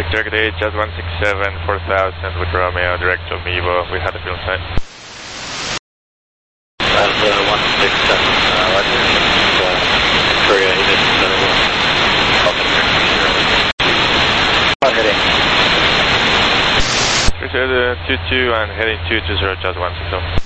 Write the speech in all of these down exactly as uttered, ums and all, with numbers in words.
Target eight, Jazz one six seven, four thousand with Romeo, direct to Mevo. We had a fuel sign. Jazz uh, one six seven, uh, Roger. Uh, Korea eight is uh, on heading. We said uh, two two and heading two two zero, Jazz one six seven.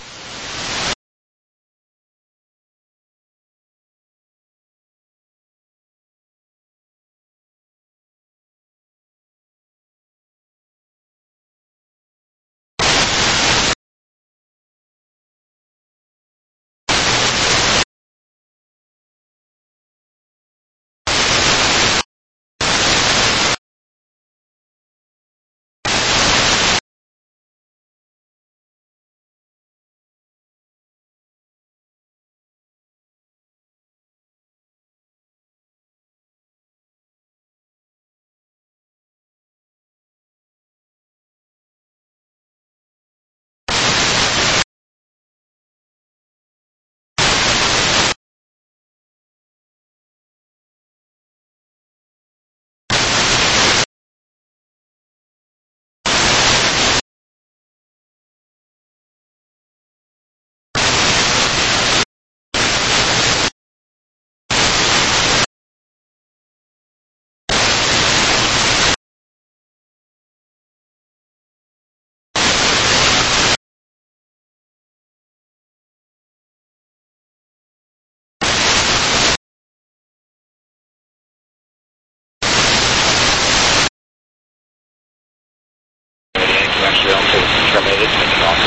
Actually, also terminated, taking off.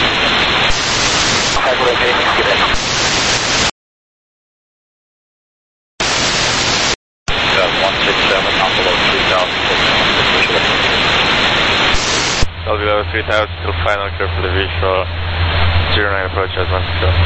Hi, we're okay, good day. Uh, one six seven, not below three thousand, Well below three thousand till final curve for the visual. zero nine approach, Jazz one six seven.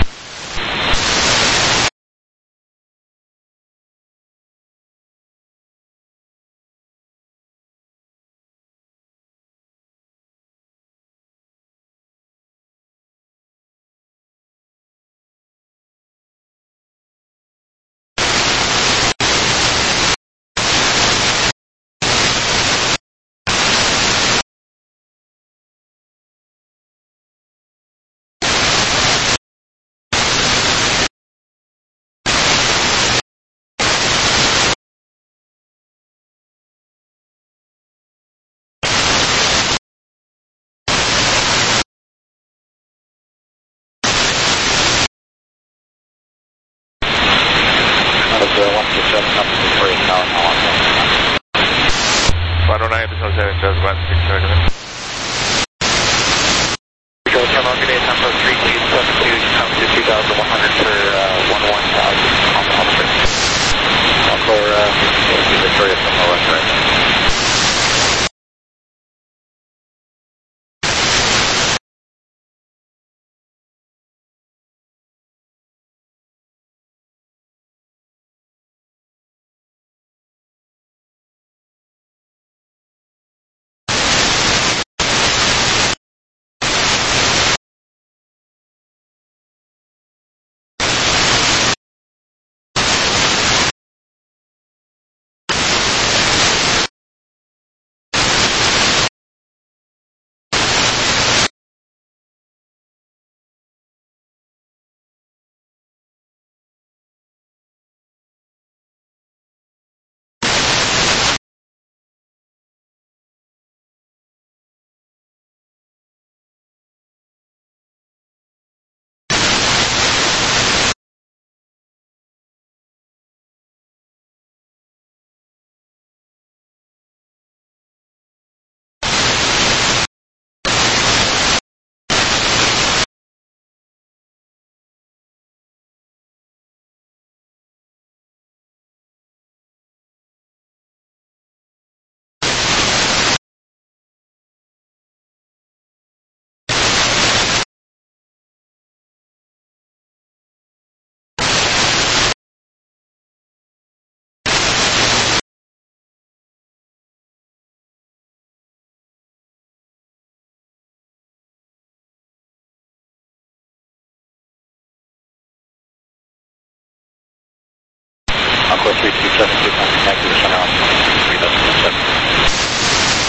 one oh nine, Business seven, Jazz one six seven. Control Terminal, good day, number three two seven two, come to two thousand one hundred for uh, one one thousand on the Humber. For uh, Victoria from the west right. Aqua three two seven two, contact position out, three thousand seven.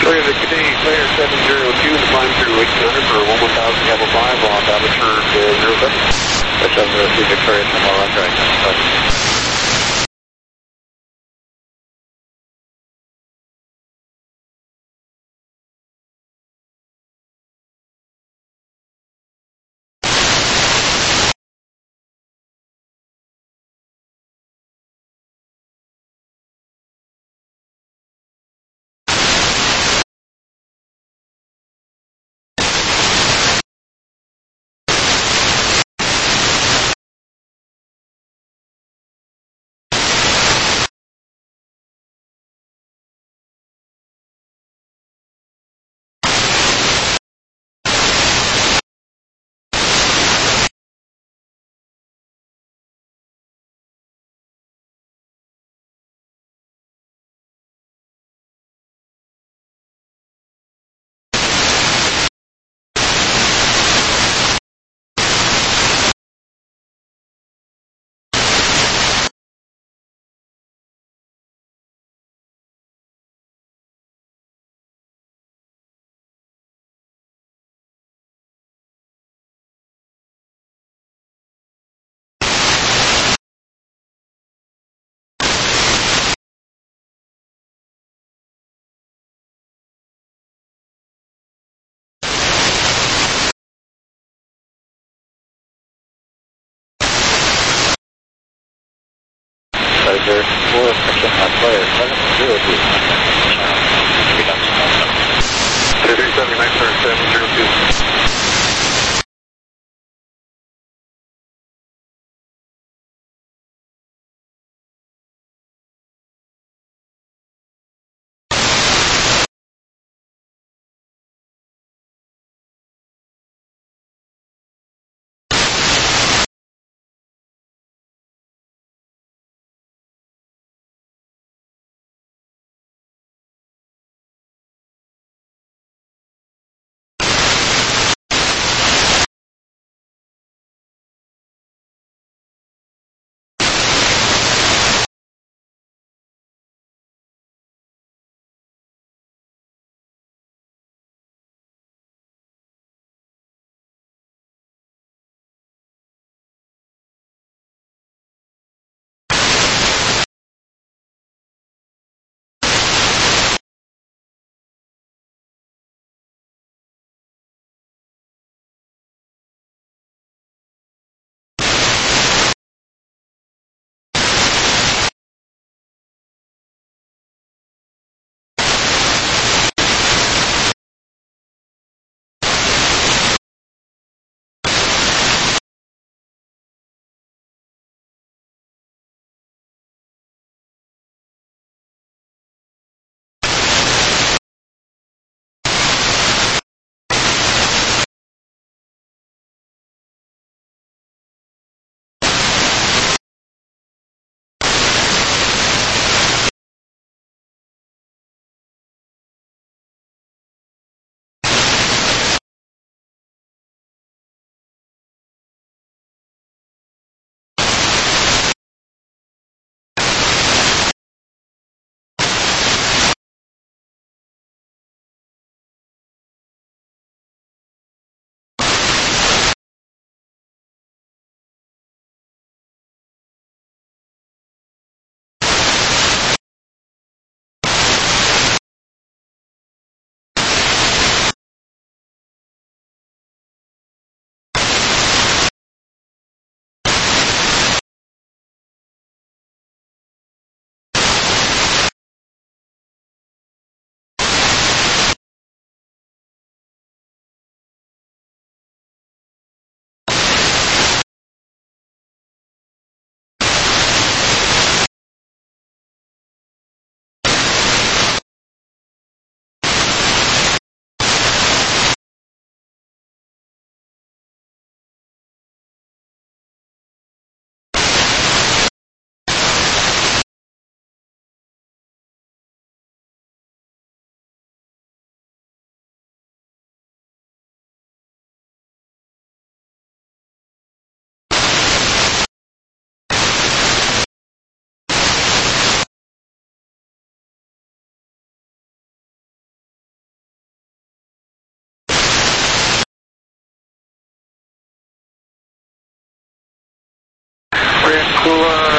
Victoria, the Canadian player seven zero two, the climb through eighteen hundred for one one thousand level five on Babature zero seven. seven zero two, Victoria, Summer Roger, I can Roger, four, section on player, seven zero two. two three seven nine for seven zero two.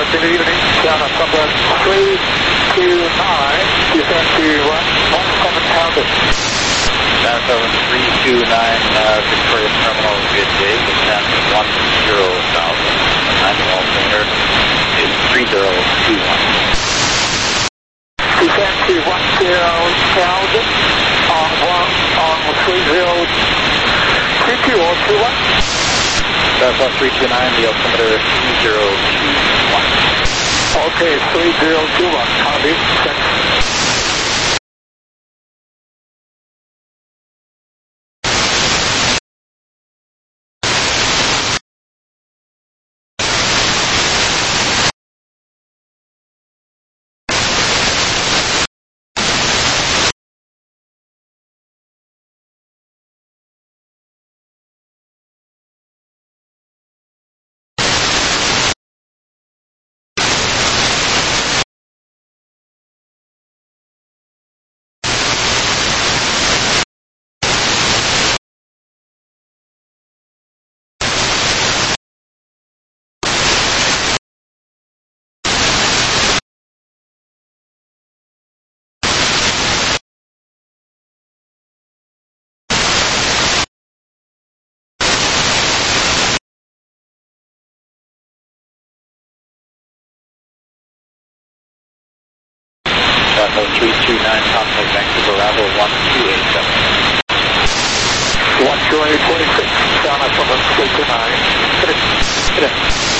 in the evening, down at number three two nine, descend to one one seven thousand. Down seven three two nine, uh, Victoria Terminal, good day, descend to one zero thousand. Landing altimeter is three zero two one. Descend to one zero thousand on one on three zero three two or two one. That's on three two nine, the altimeter is three zero two one. Okay, three zero two one, copy, thanks. three two nine, contact Vancouver, arrival one two eight seven. one two eight forty-six, down at number three two nine. Hit it. Hit it.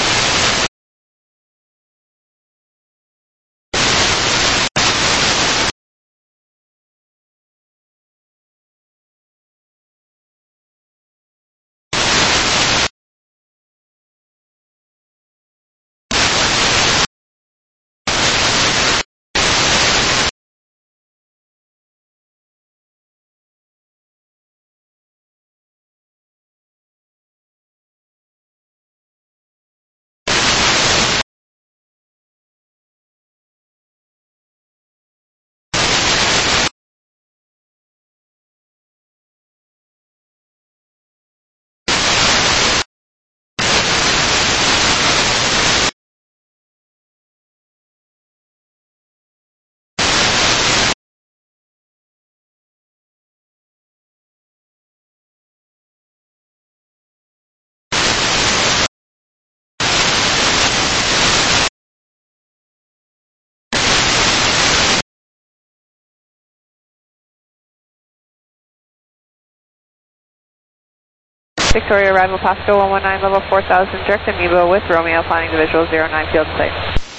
Victoria, arrival Pasco one one nine, level four thousand, direct Amoeba with Romeo, planning to visual zero nine field site.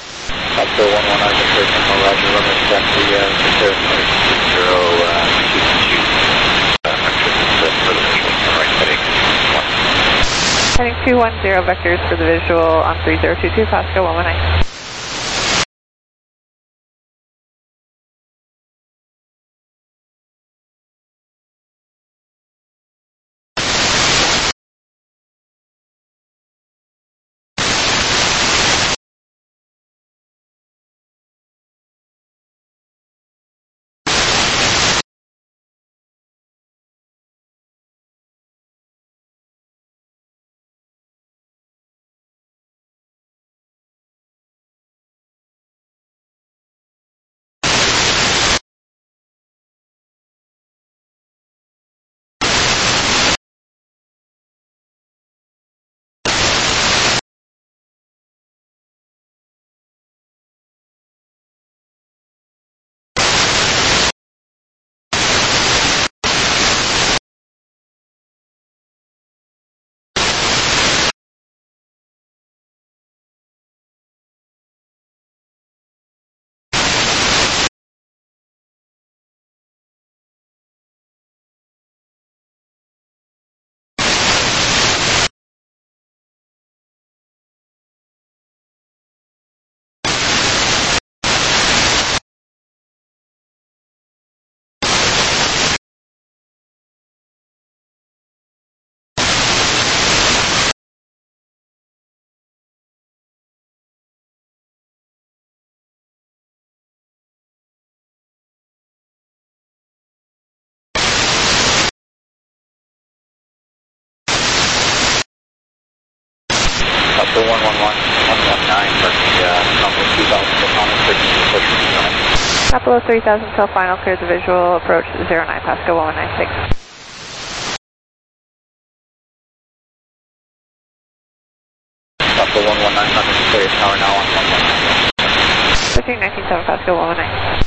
Pasco one one nine, Victoria Terminal, Roger, Romeo, check the uh, Victoria zero two two. Uh, for the visual, right heading one. Heading two one zero vectors for the visual on three zero two two, Pasco one one nine. Pasco one one one, one one nine, for the uh, Top below three thousand till final, clear the visual, approach zero nine, Pasco one one nine six. Pasco one one nine, clear tower now on one one nine. Switching nineteen seven, Pasco one one nine.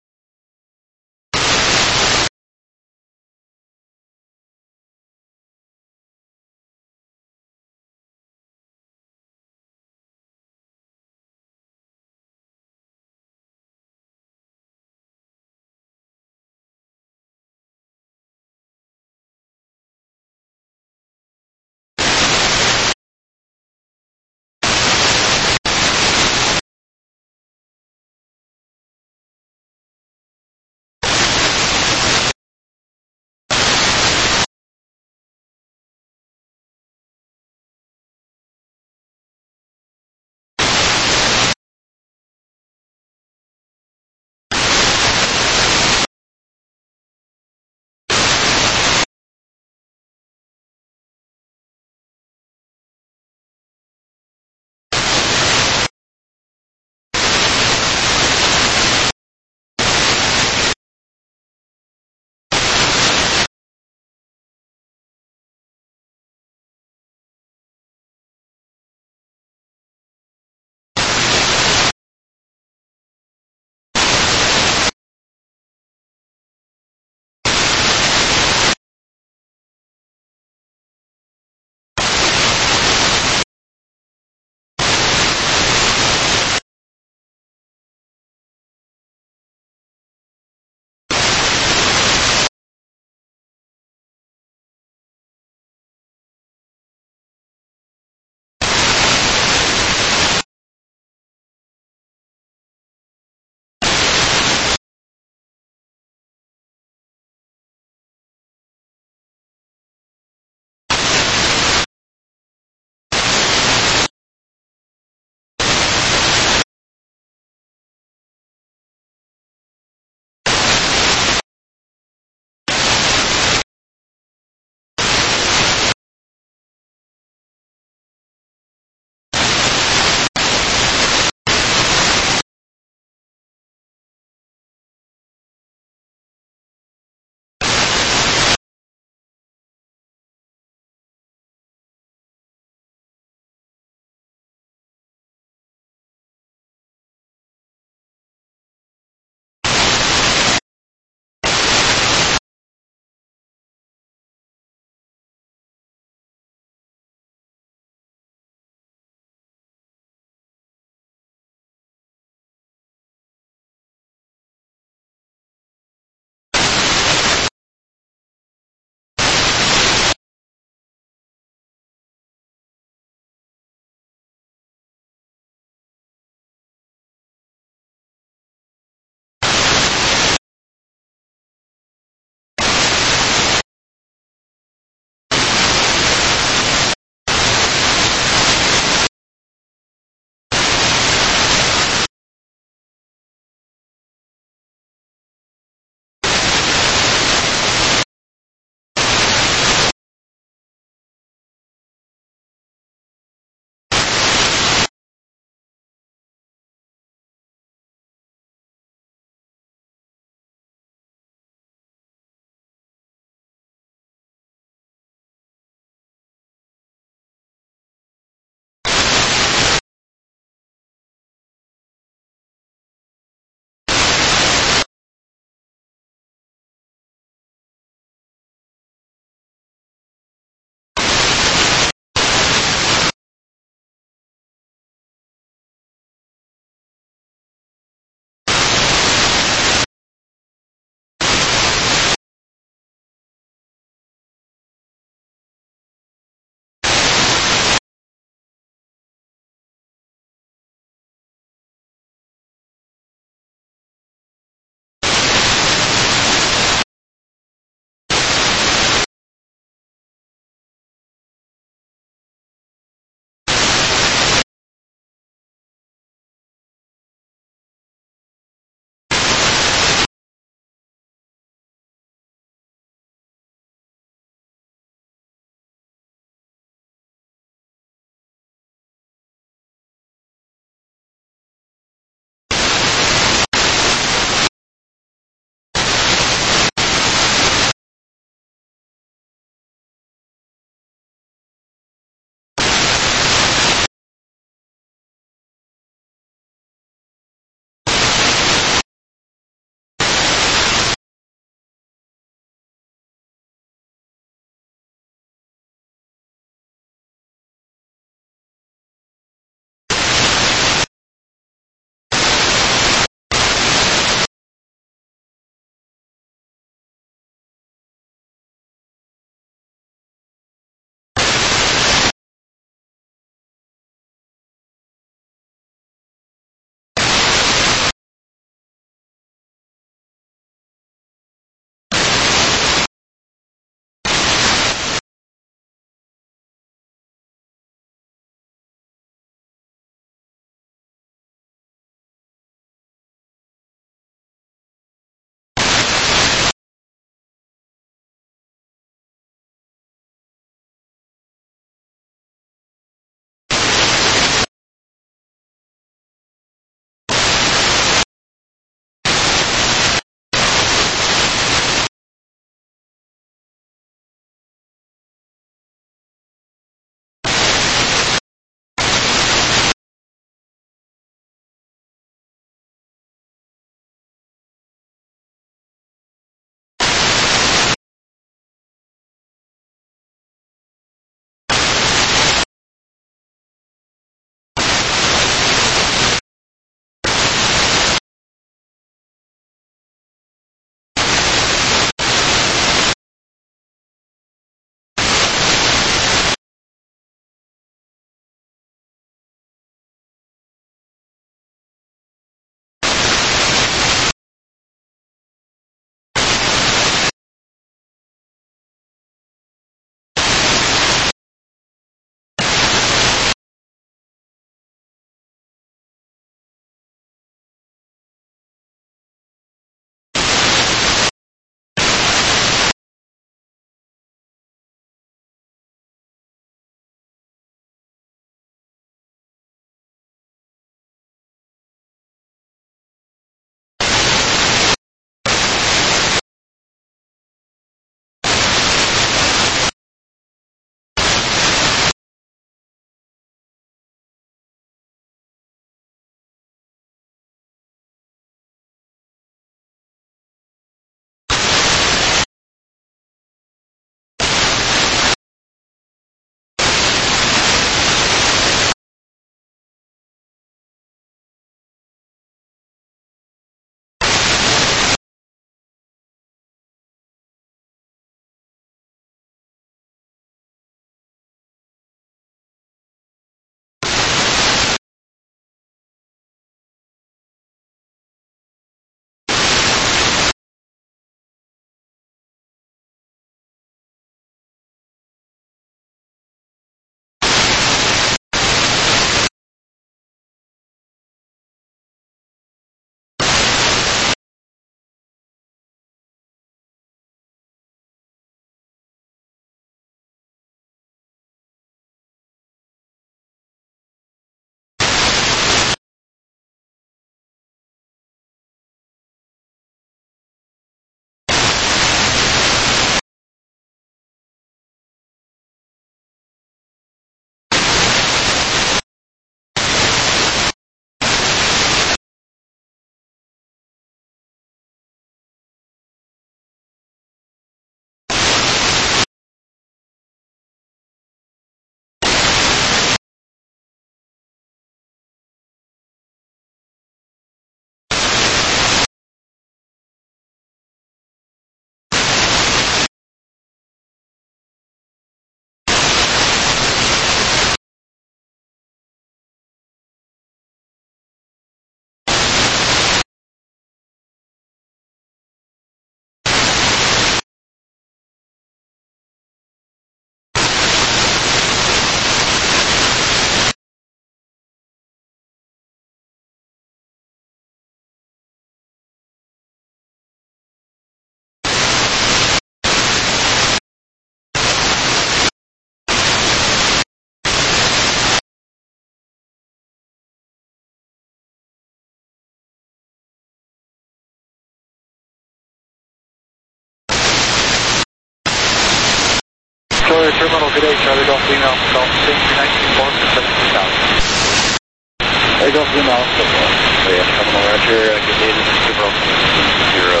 Clear terminal, good day, Charlie Golf Lima, Golf six nineteen four for seventeen thousand. Hey, Golf Lima, Alpha. Oh yeah, terminal Roger, uh, good day, this is Gabriel zero.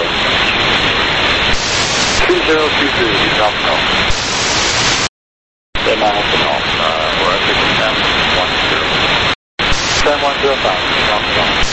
two zero two three, Golf Golf. Say my Alpha Golf, uh, or I think it's seven one zero. seven one zero five, Golf Golf.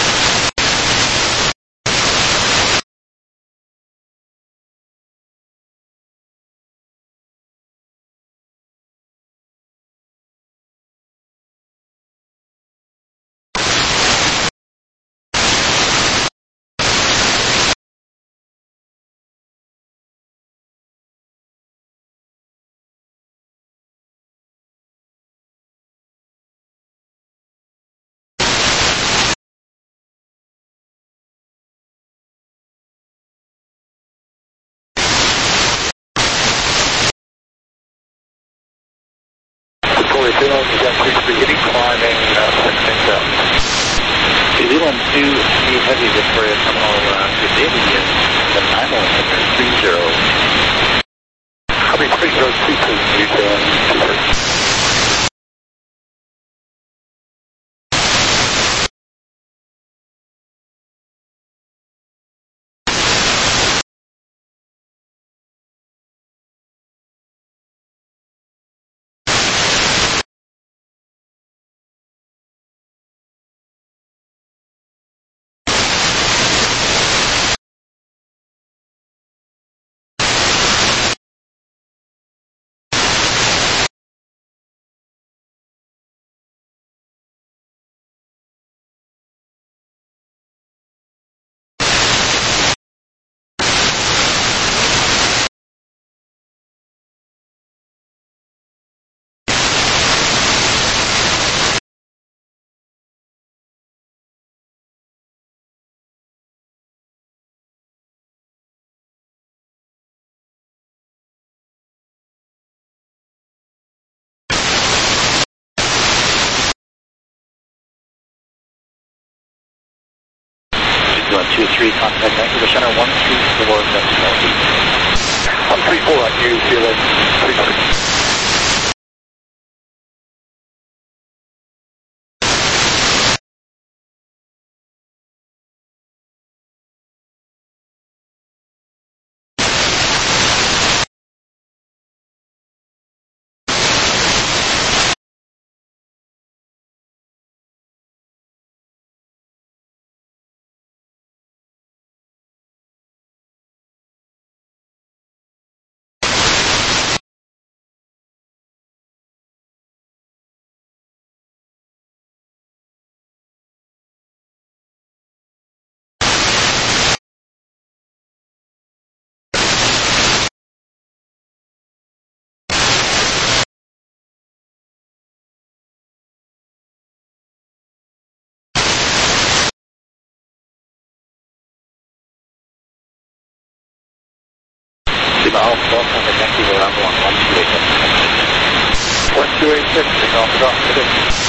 Beginning climbing, uh, six up. New Zealand two, New Heavy Victoria Terminal, uh, good day to you. The nine one three zero. I'll be three zero two two, New Zealand two. two three, contact Vancouver Center, one three four, one three four on New Zealand, three three. Alpha, contact Vancouver, Avalon, one two eight six. one two eight six, Alpha Golf,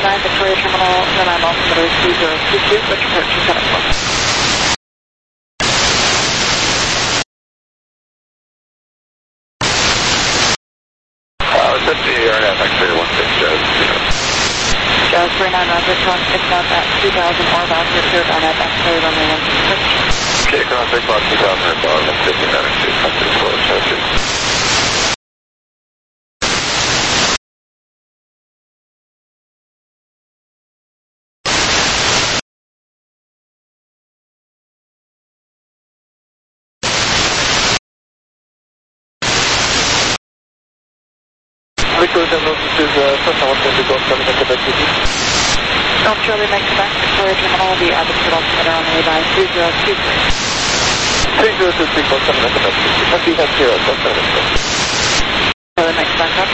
nine, Victoria Terminal, then I'm altimeter three zero two two, which approach two seven four. Uh, set the R N F X-ray one six Jazz zero. Jazz three nine, Roger, cross six out at two thousand northbound, repaired R N F X-ray runway one six six. Okay, cross six about two thousand northbound, one fifty nine, six hundred four, Jazz two. Victoria Terminal, this is uh, Cessna one twenty, Golf seven, Quebec City. North Charlie, next back, Victoria Terminal, the altitude altimeter on the way by three zero two three. three zero two three, Golf seven, Quebec City. Empty head zero, Golf seven, Quebec. Charlie, next back up.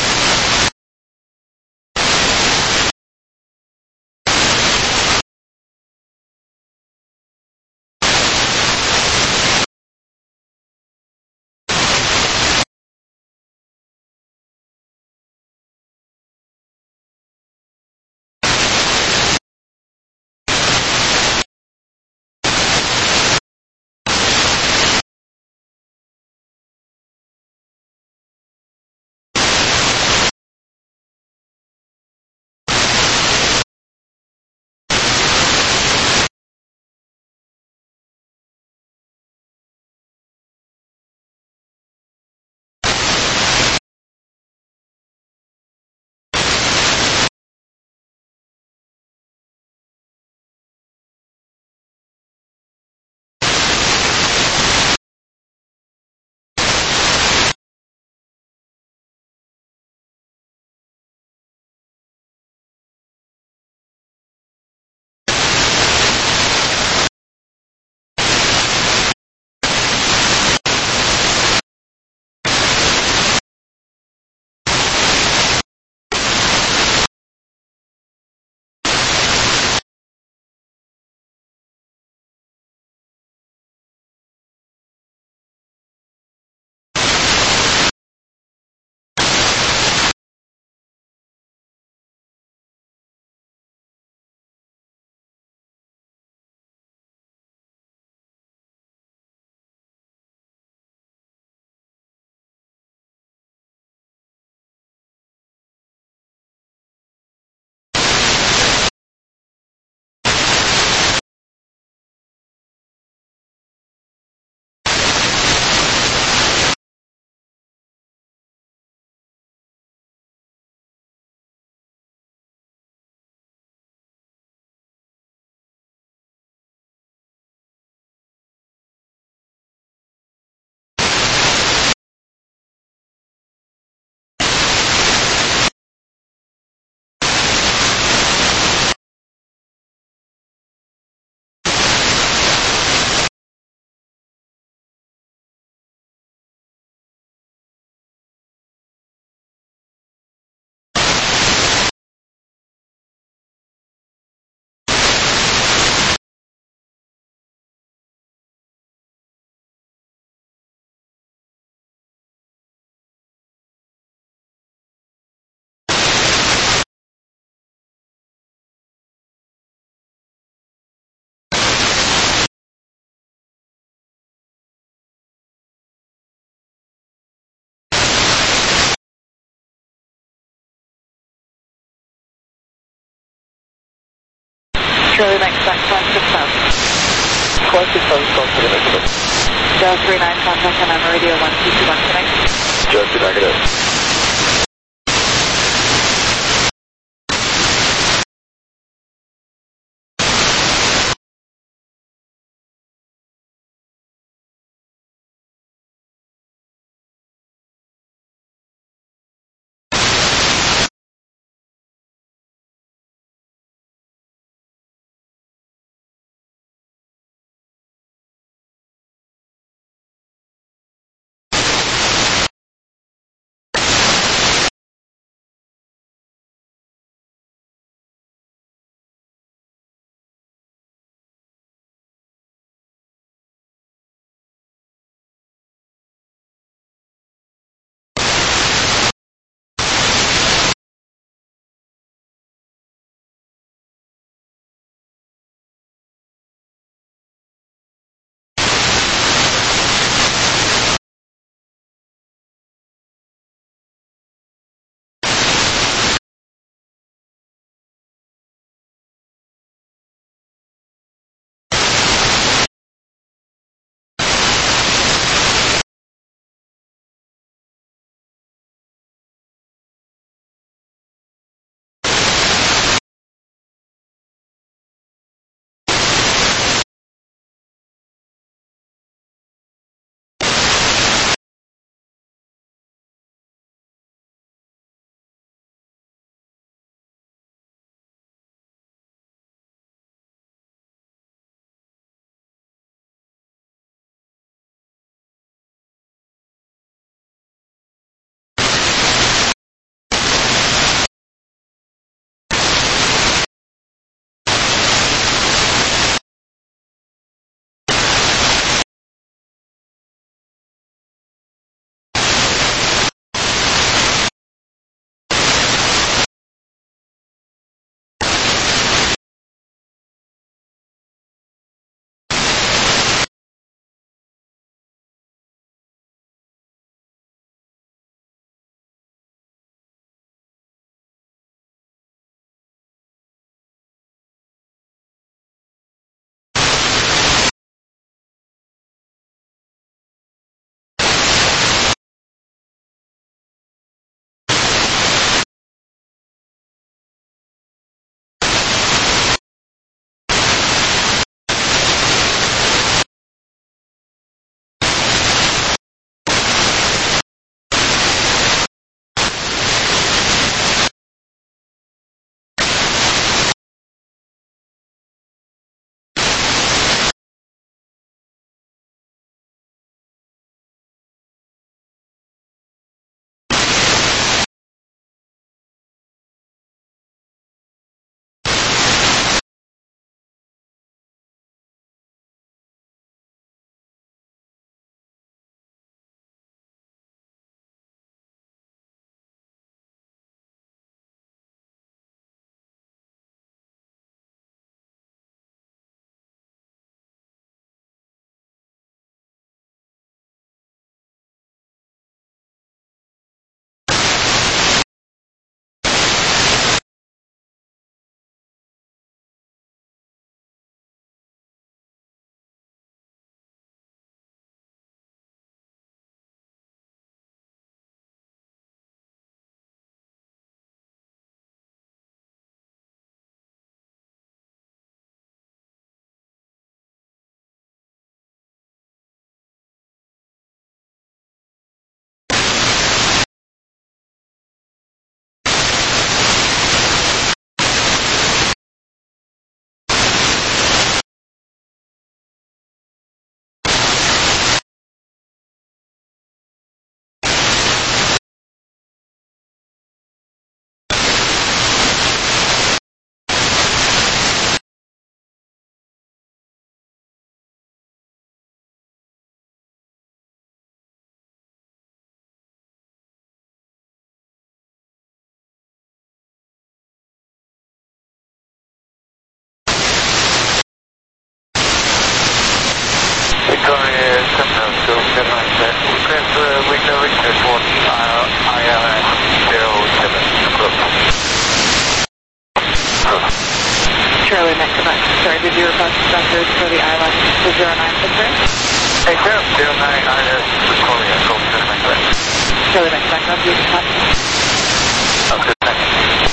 Charlie, next back, climb six thousand. Climb six thousand, Golf seven, Quebec. Jazz three nine, contact M M radio one two two one, connect. Jazz two negative. Sorry, did you request vectors for the island to zero nine six three? Hey, zero, zero nine I S, Victoria, go to my clip. Charlie Mike, back up, you can copy. Okay, thanks.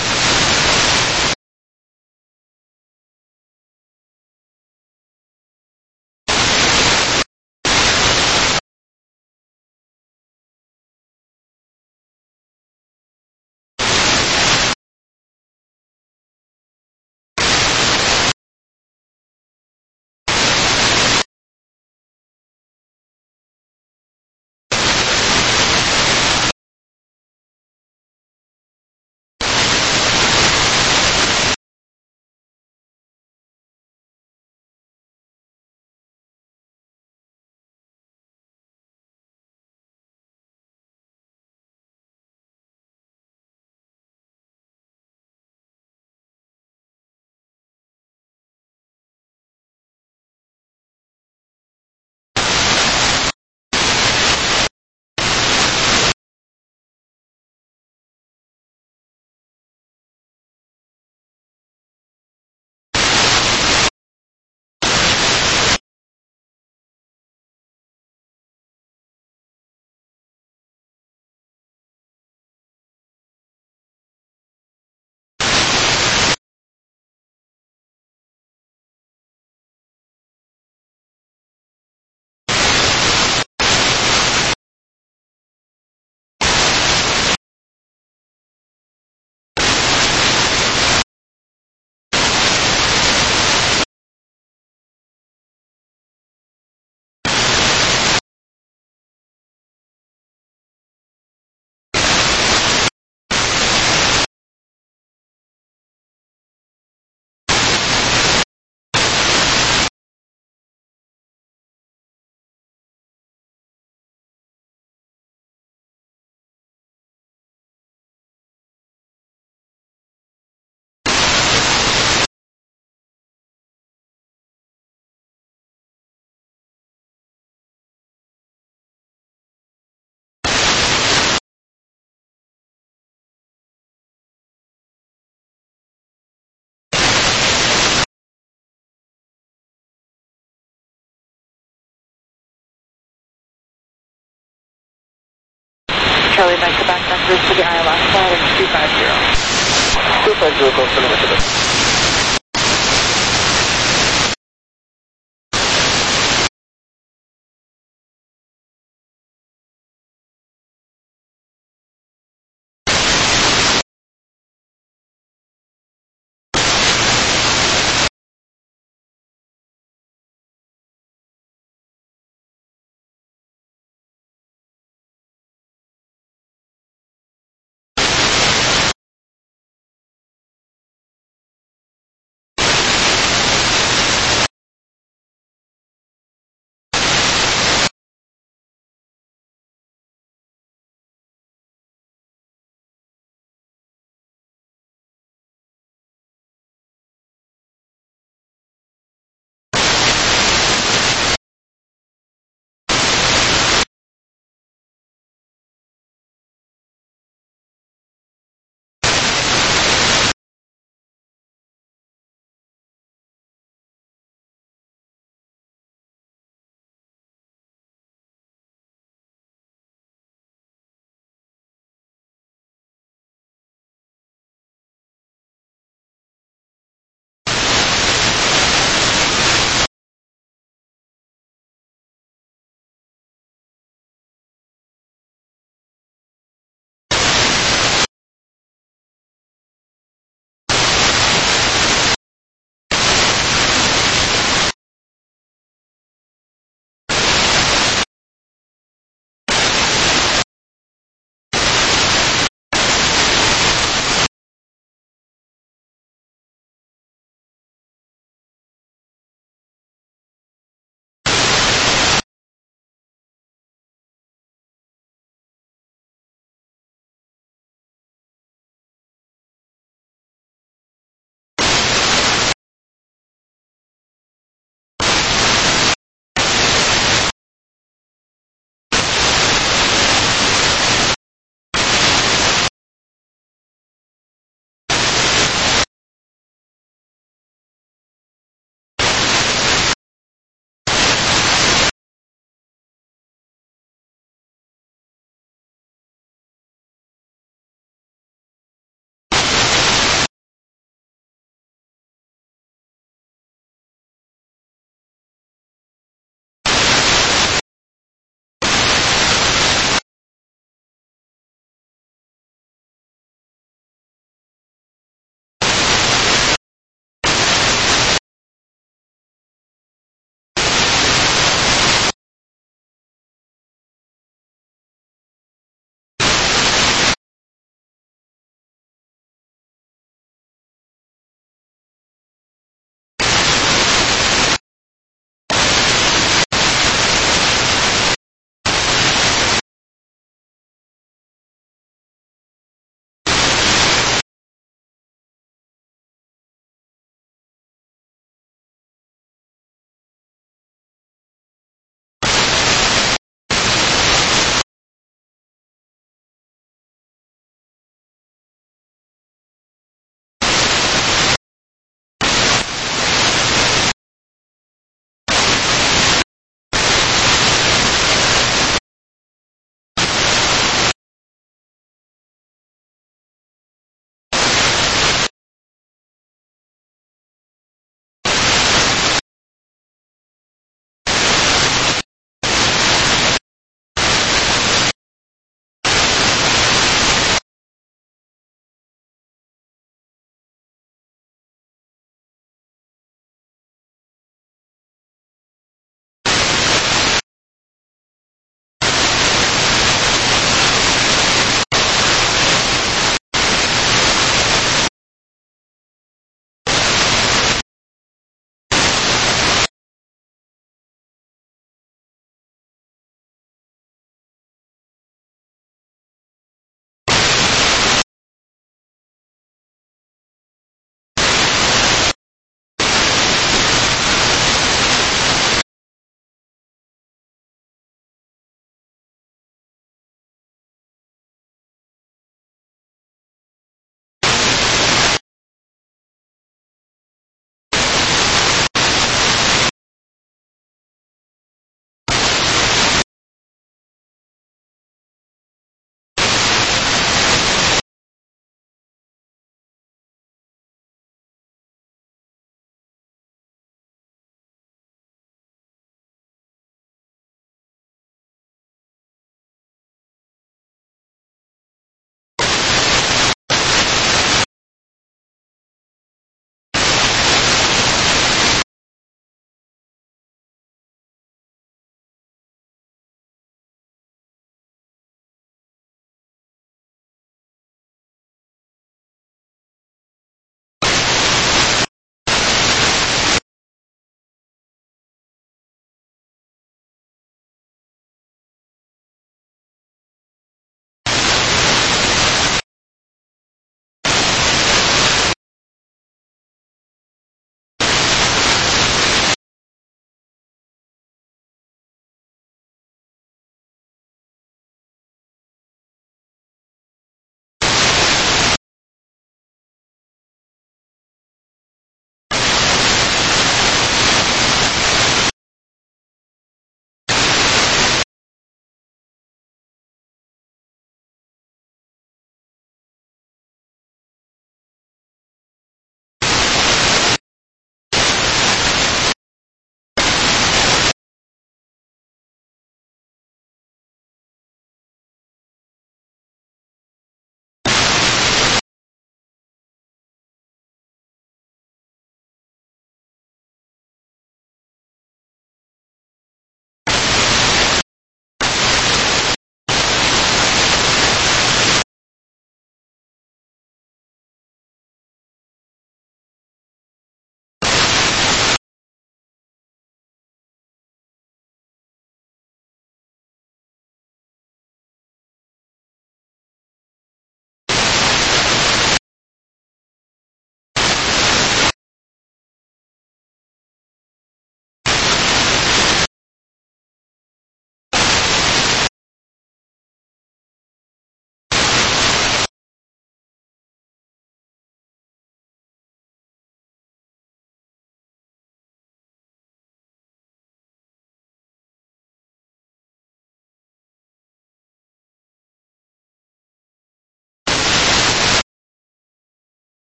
Charlie Mike, back vectors to the I L S side of two five zero. two five zero, go to limit.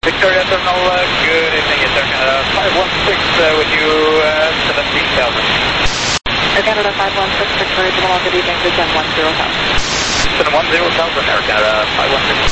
Victoria Terminal, uh, good evening, it's Air Canada five one six uh, with you, uh, seventeen thousand. Air Canada five one six, Victoria Terminal, good evening, descend one zero thousand. seven one zero thousand, Air Canada five one six.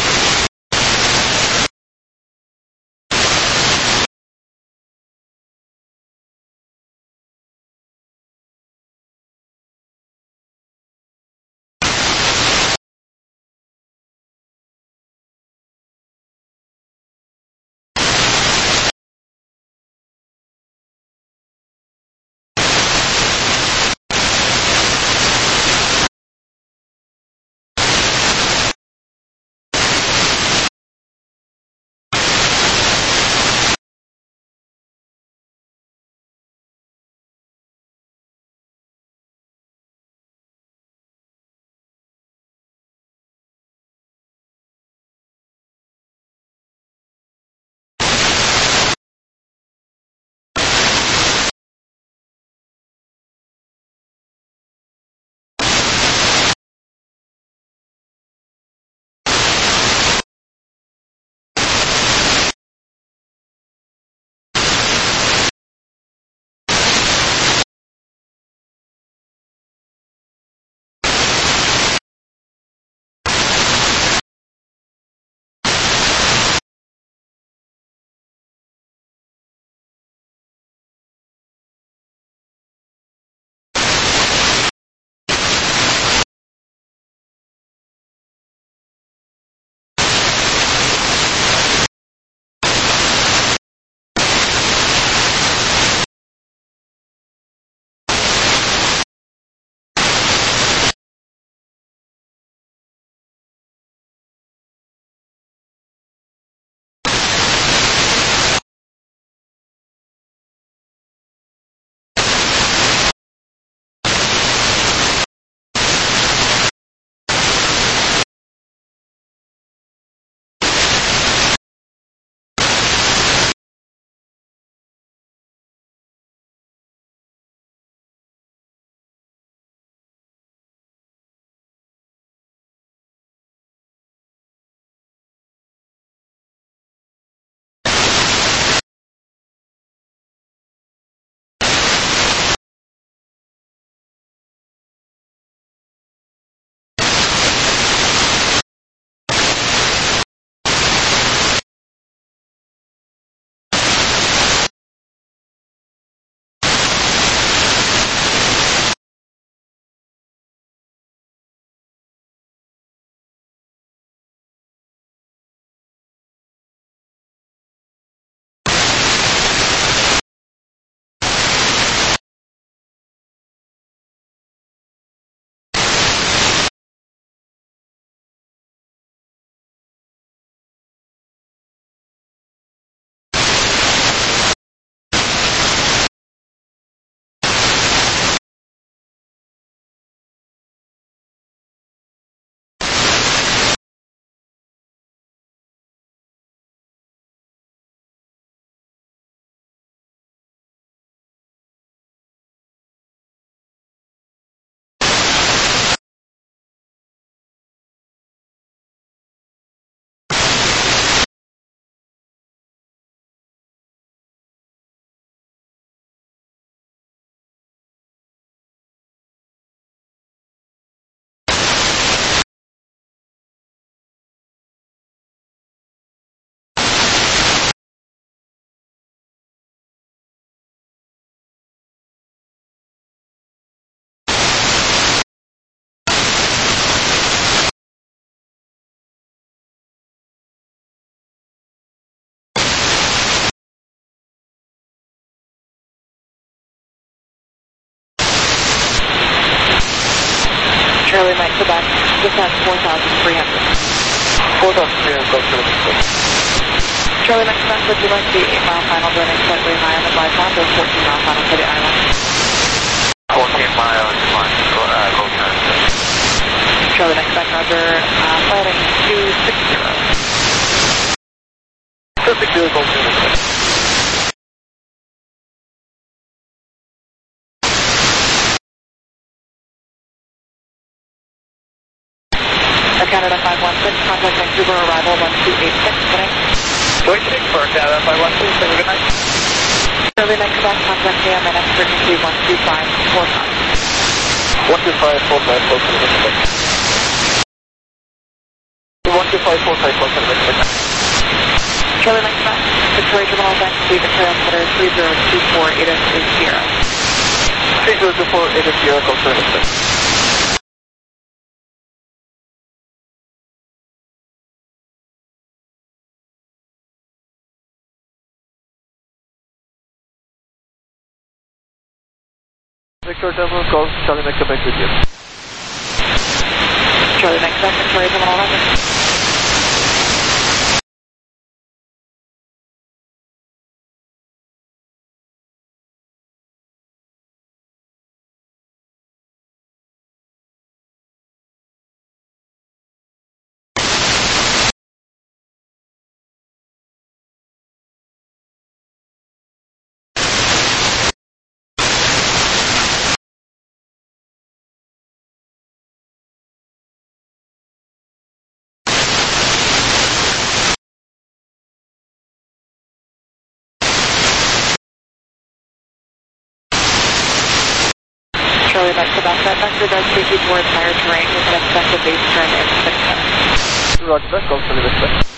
Charlie Mike Quebec, descend four thousand three hundred. four thousand three hundred, go to Charlie Mike Quebec, would you like the eight mile final running slightly high on the glide path or fourteen mile final for the island? fourteen miles, fine. Go, uh, go turn. Charlie Mike Quebec, roger, uh, flighting two six zero. two six zero, go turn. Air Canada five one six, contact Vancouver, arrival one two eight six, today. Joy six for Canada five one two, say good night. Charlie Mike, Quebec, contact me on my next frequency one two five four five. one two five four five, close to the Quebec. one two five four five, close to the Quebec. Charlie Mike, Quebec, Victoria Terminal, Vancouver, transmitter three zero two four eight zero. three zero two four eight zero, close to the Quebec. Victor Terminal calls Charlie Mike Quebec with you. Charlie Mike, Quebec, Victoria Terminal, Vancouver. Charlie Mike, Quebec, that vector does take you towards higher terrain with an expected base turn in six minutes. Roger that, call Charlie Mike Quebec.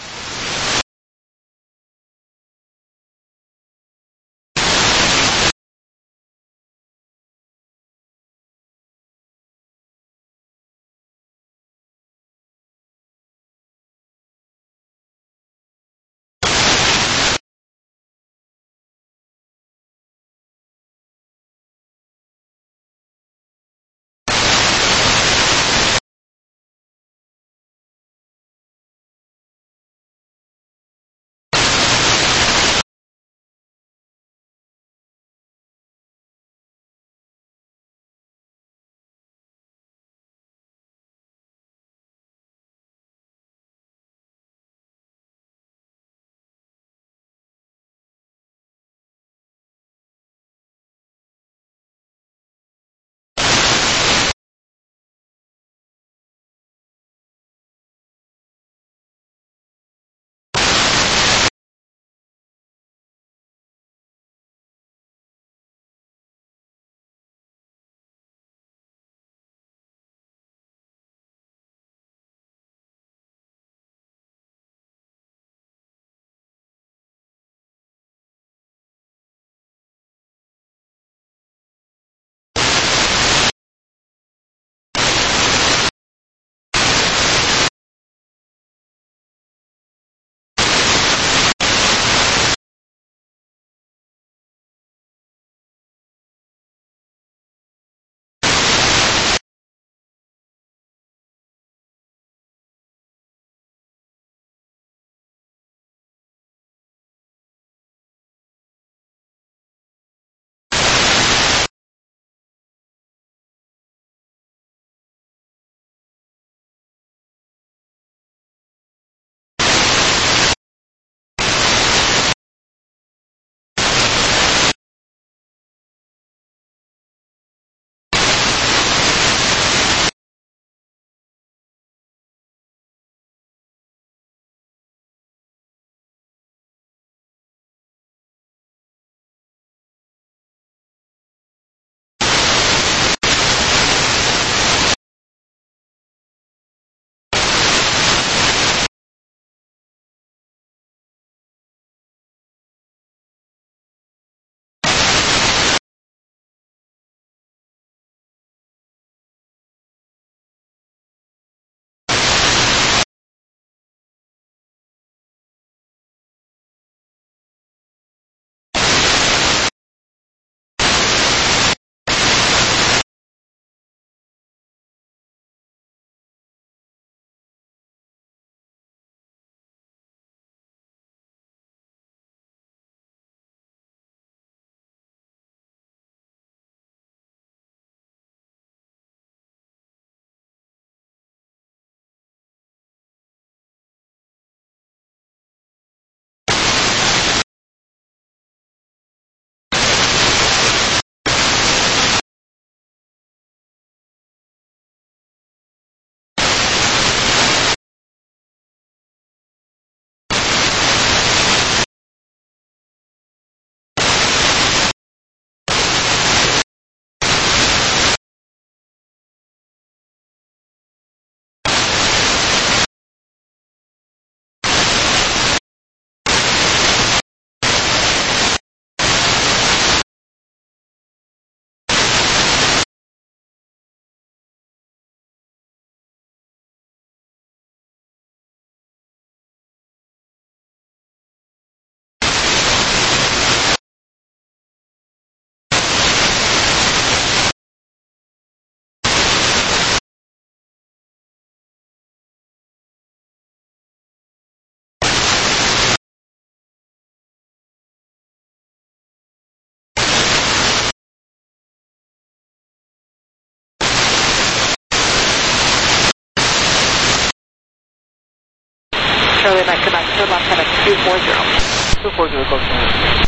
Charlie Mike, Quebec, turn left heading two four zero. two four zero, close to me.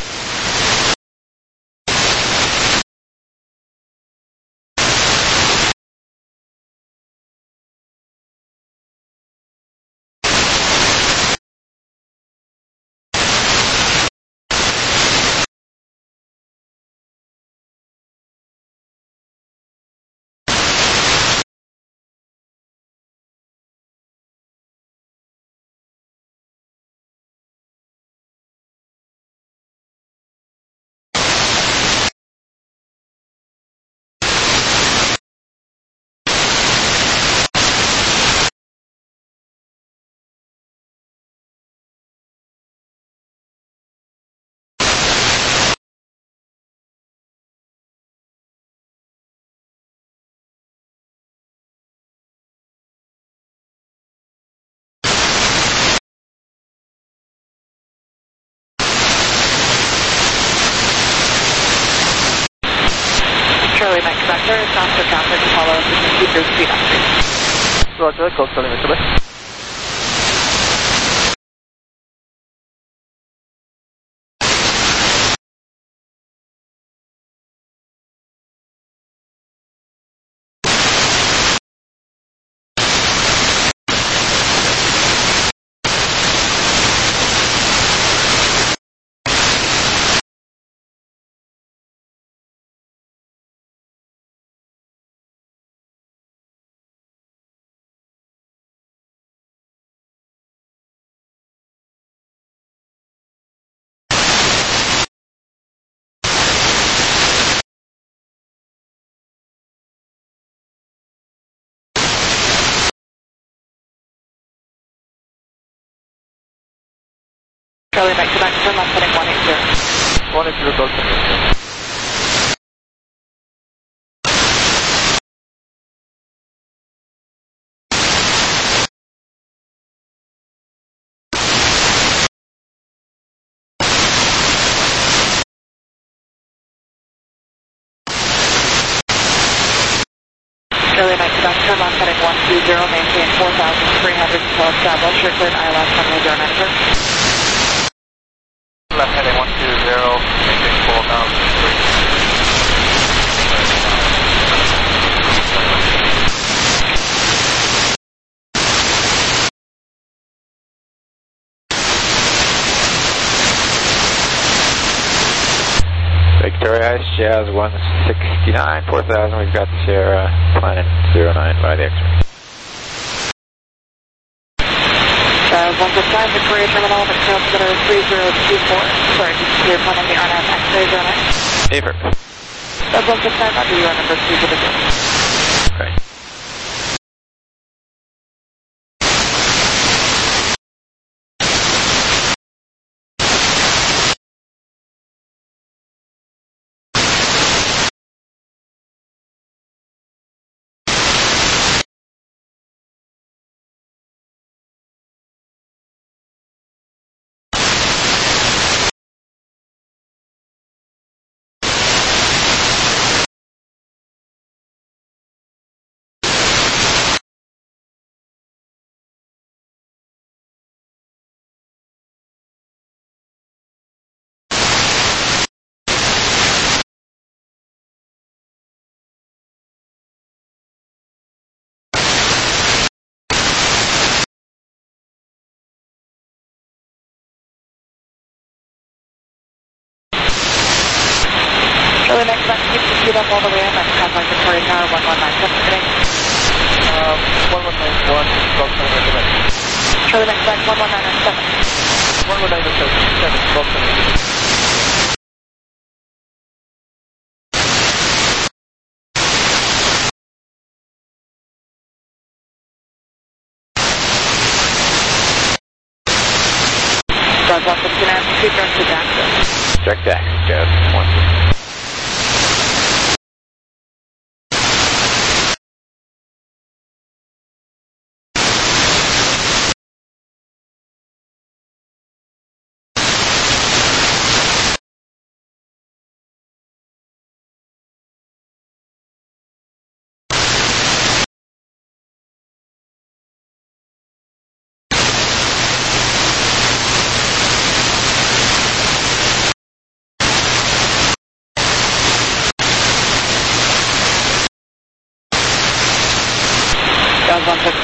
Charlie Mike, Quebec, there is faster traffic to follow if you can keep your speed up. Roger, close to limit, Quebec. Charlie Mike, Quebec, turn left heading one eight zero. one eight zero, close to me. Charlie Mike, Quebec, turn left heading one two zero, maintain four thousand three hundred until established. You're cleared I L S runway zero nine sir. Left heading one two zero, maintain four thousand three. Victoria Ice Jazz one sixty-nine, four thousand, we've got the Sierra planning zero nine by the X-ray. Jazz one sixty-nine, Victoria Terminal, Victoria Altimeter three zero two four. Sorry, you're planning the R N F X-ray zero nine. Affirm. Jazz one sixty-nine, under U R number three zero zero. Okay. Charlie Mike, Quebec, keep the speed up all the way up and contact Victoria Tower one one nine seven heading. Um, one one nine one, close to limit, Quebec. Charlie Mike, Quebec, one one nine nine seven. one one nine seven, close to limit. Jazz one sixty-nine, speed direct to Jackson. Direct X, Jazz one sixty-nine.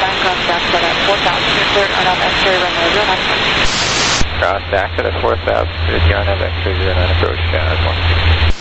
nine, cross back to at four thousand, you're cleared on up X-ray runway zero nine. Cross back to the four thousand, cleared Yarn of X-ray zero nine approach, Jazz one sixty.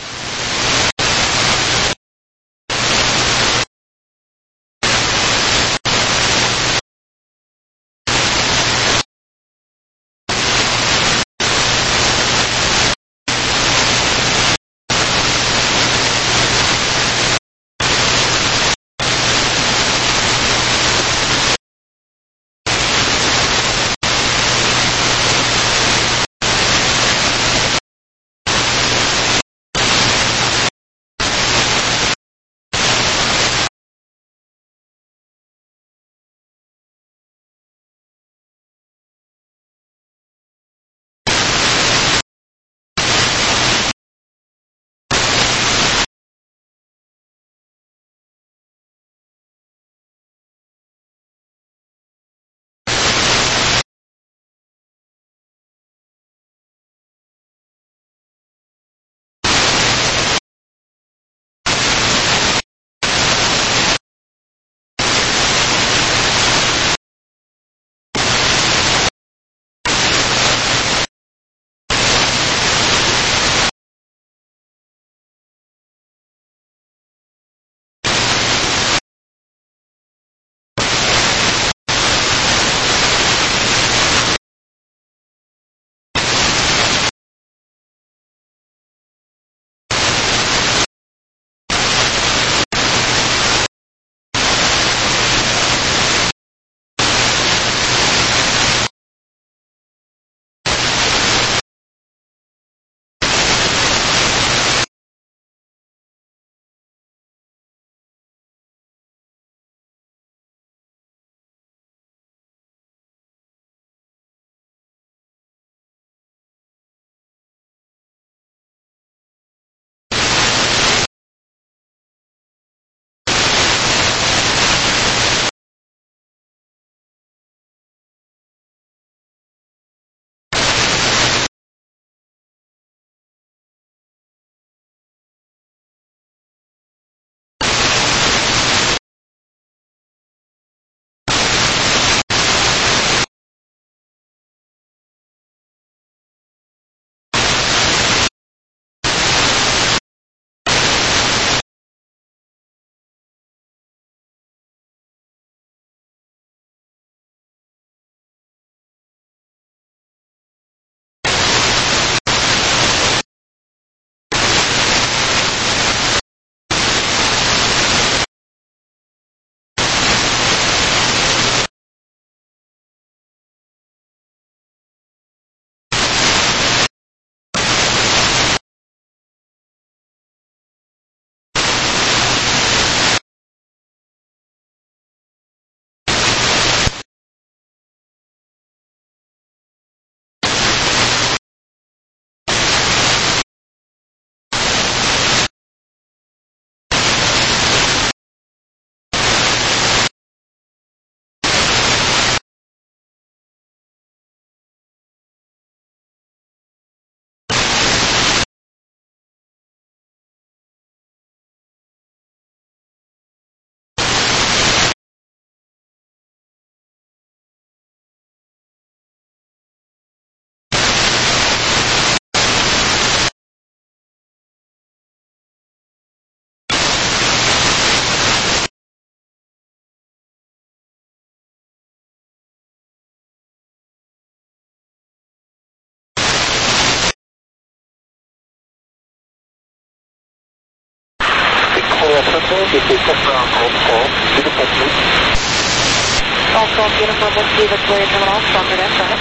Golf Uniform Whiskey, Victoria Terminal, Stronger Deck, go ahead.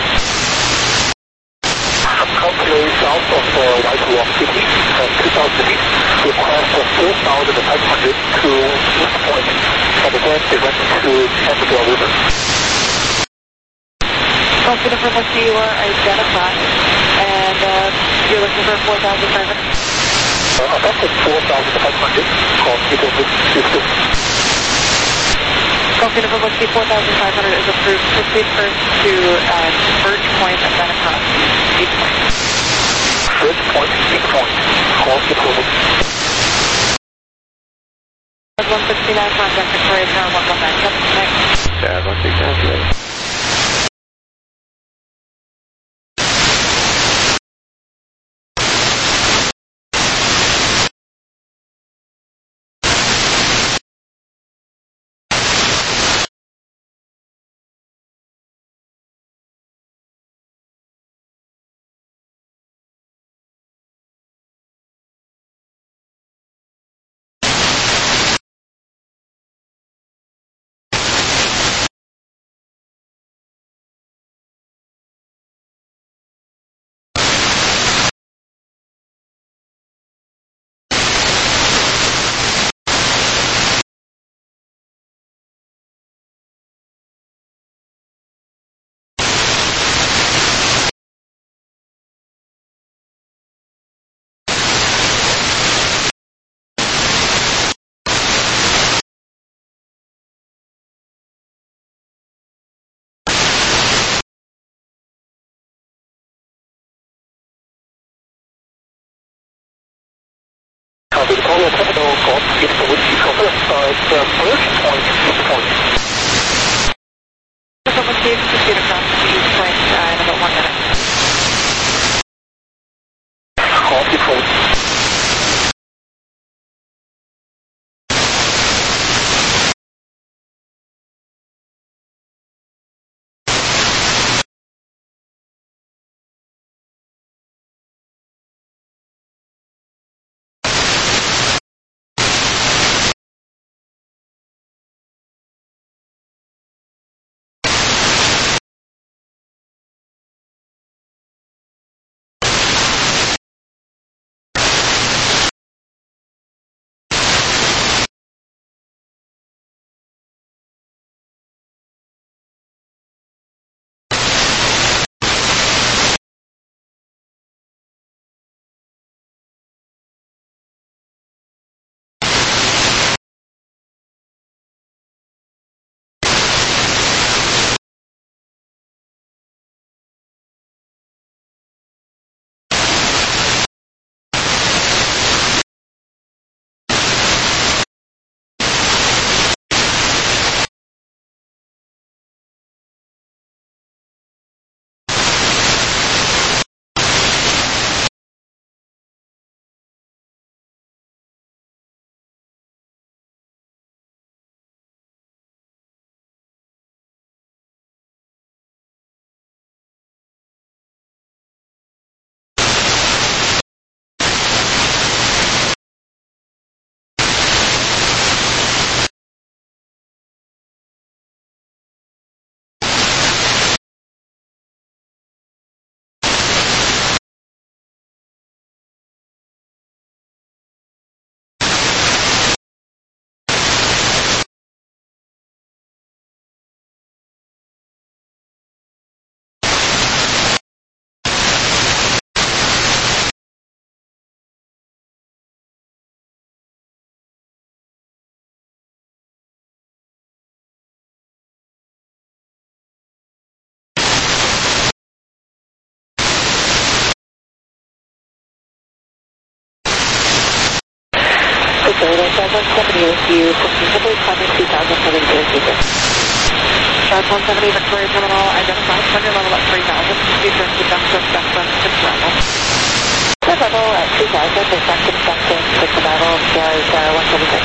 Company south of uh, Whitewalk City, uh, two thousand feet, request for four thousand five hundred to East Point, and then direct to Canterbury River. Golf Uniform Whiskey, you are identified, and uh, you're looking for four thousand five hundred. Uh, effective four thousand five hundred, call people with Houston. Golf Uniform Whiskey, four thousand five hundred is approved. Proceed first to uh, Birch Point and then across East Point. Birch Point, East Point, call people with one sixty-nine, contact Victoria Tower one one nine seven, thanks. Jazz one sixty-nine, ready. Copy, the total terminal Golf Sierra Whiskey Cover, uh, it's uh, first point, east point. Someone Steve, proceed across the east point uh, in about one minute. Copy, full. Okay, that's Sharp one seventy with you, successfully climbing two thousand heading to Vancouver. Sharp one seventy, Victoria Terminal, identified, turn your level at three thousand, future conductor spectrum, six level. Third level at two thousand, effective spectrum, six level, Jazz uh, one seventy-six.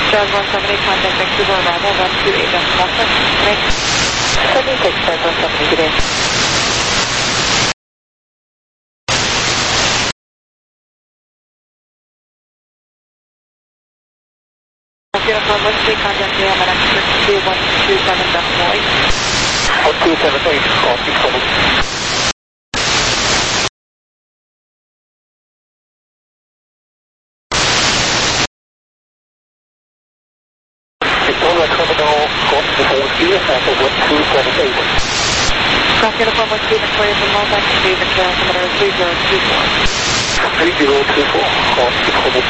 Jazz one seventy, contact Vancouver arrival, one two eight decimal six. seventy-six, Jazz one seventy, good day. Uniform one three, contact me on my next frequency, one two seven decimal eight. one two seven eight, call six seven. Victoria Terminal, call four here, sample one two seven eight. Cross Uniform one two, Victoria Terminal, back to Victoria Altimeter three zero two four. three zero two four, call six seven.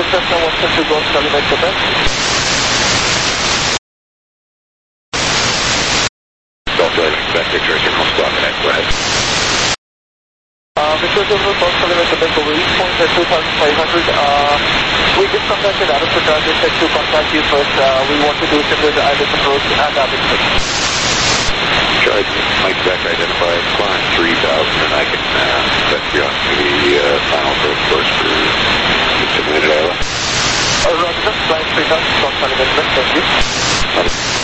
is Cessna one two two, go Charlie Mike Quebec. Golf Charlie Mike Quebec, Victor, Signal Squawk Connect, go ahead. Uh, Victor Silver, Golf Charlie Mike Quebec, over East Point at two thousand five hundred. Uh, we just contacted Addison Target, said to contact you first. Uh, we want to do similar to Addison Approach and Addison. Charlie Mike Quebec, identified climb three thousand, and I can uh, set you on to the uh, final approach course for just a minute, Iowa. Uh, Roger, just climb three thousand, Golf Charlie Mike Quebec, thank you.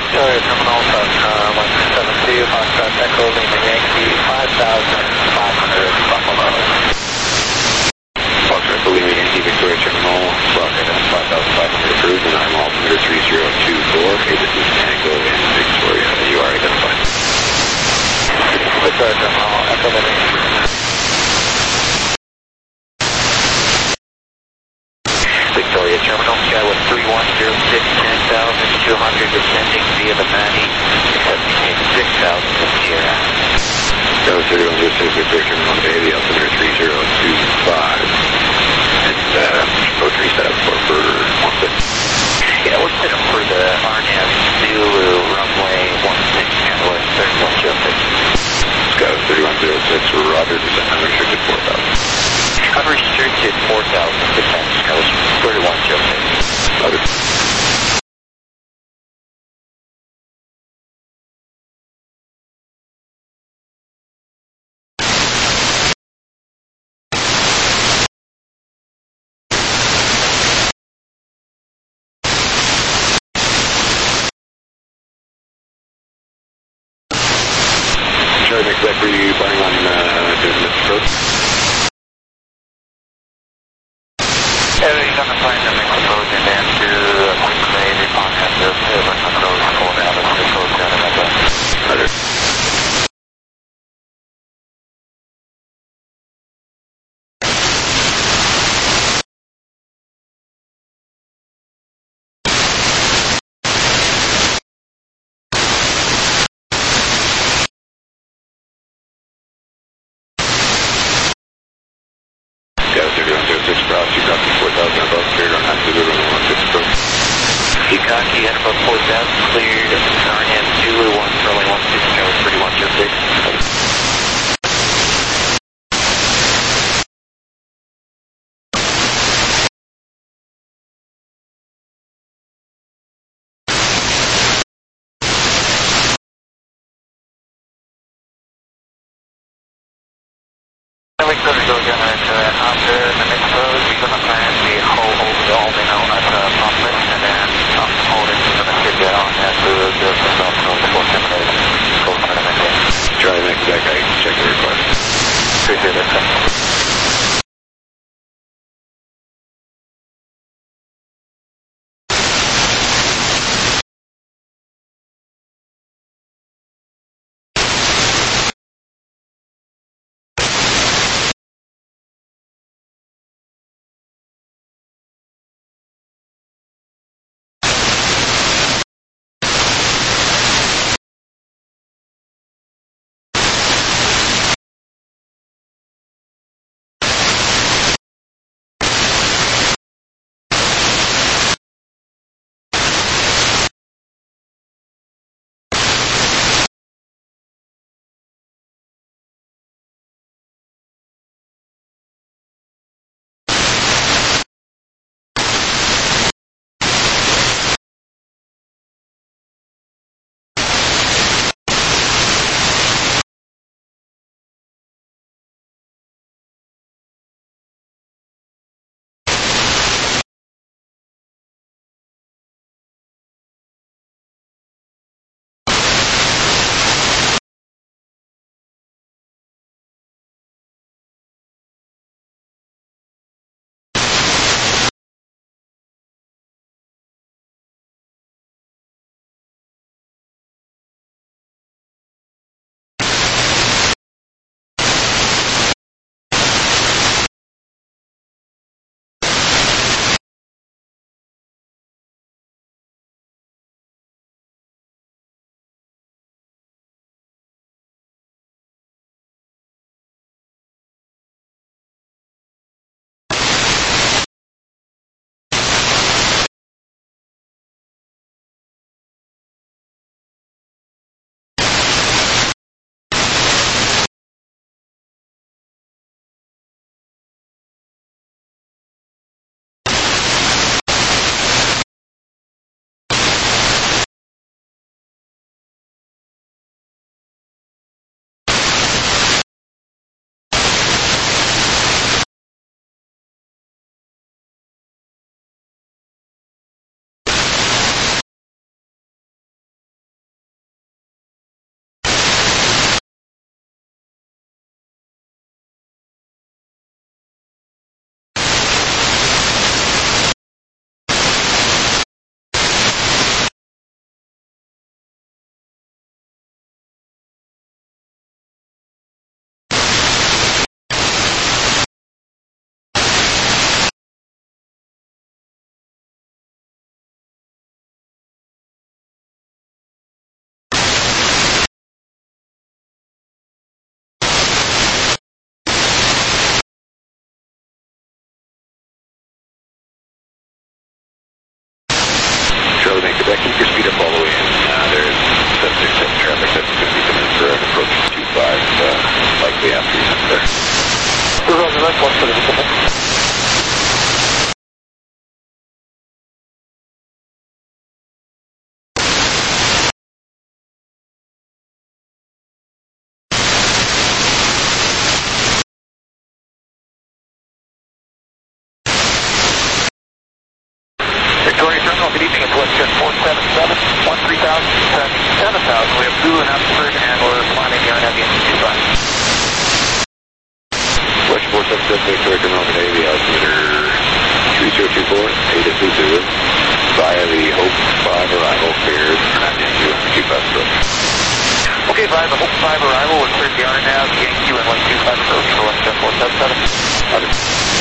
Victoria Terminal, uh, one seven two, Foxtrot Echo, Lima Yankee, five thousand five hundred, Buffalo. Foxtrot Echo, Lima Yankee, Victoria Terminal, Rocket at five thousand five hundred approved, and I'm altimeter three zero two four. Hey, this is Tango in Victoria. You are identified. Victoria Terminal, Echo, Lima Yankee. Victoria Terminal, Skyway three one zero six, ten thousand two hundred, descending via the Manny, accepting six thousand from Sierra. Skyway three one zero six, Victoria Terminal, Bay, the altimeter three zero two five. And, uh, code three set up for, for one six. Yeah, we're set up for the R N S Zulu runway one six, Canada, thirty-one zero six. Skyway three one zero six, Roger, descend unrestricted four thousand. Unrestricted four thousand, descent, Skyway thirty-one zero six. Roger. Charlie McBeth, were you planning on uh, doing this approach? Everything's on the plane to make the approach and then to a quick grade upon that to let the close hold out of the close down and that. Roger. Yukaki at about four thousand, cleared, R N S Zulu one, runway one six, Skyway thirty-one zero six. We could go again right to that. After the next road, we're going to plan the whole overall, you know, at the pump list, and then um, hold it, we're going to sit there on that to the south road before terminating. Go to the next. Charlie McBeth, Yeah, keep your speed up all the way in. Uh, there's seven six seven traffic that's going to be coming through and approaching two five, uh, likely after you up there. Roger, that's one for the vehicle. Victoria Terminal, good evening. It's WestJet four seven seven, one three thousand, seven thousand. We have Zulu and Oxford, and we're climbing here and at the engine two five. West four seven seven, Victoria Terminal, today, the altimeter three zero two four, Ada Zulu, via the Hope five arrival, cleared, and Yankee one two five approach. Okay, via the Hope five arrival, we're cleared the R N A V, Yankee and one two five approach for WestJet four seven seven. Roger.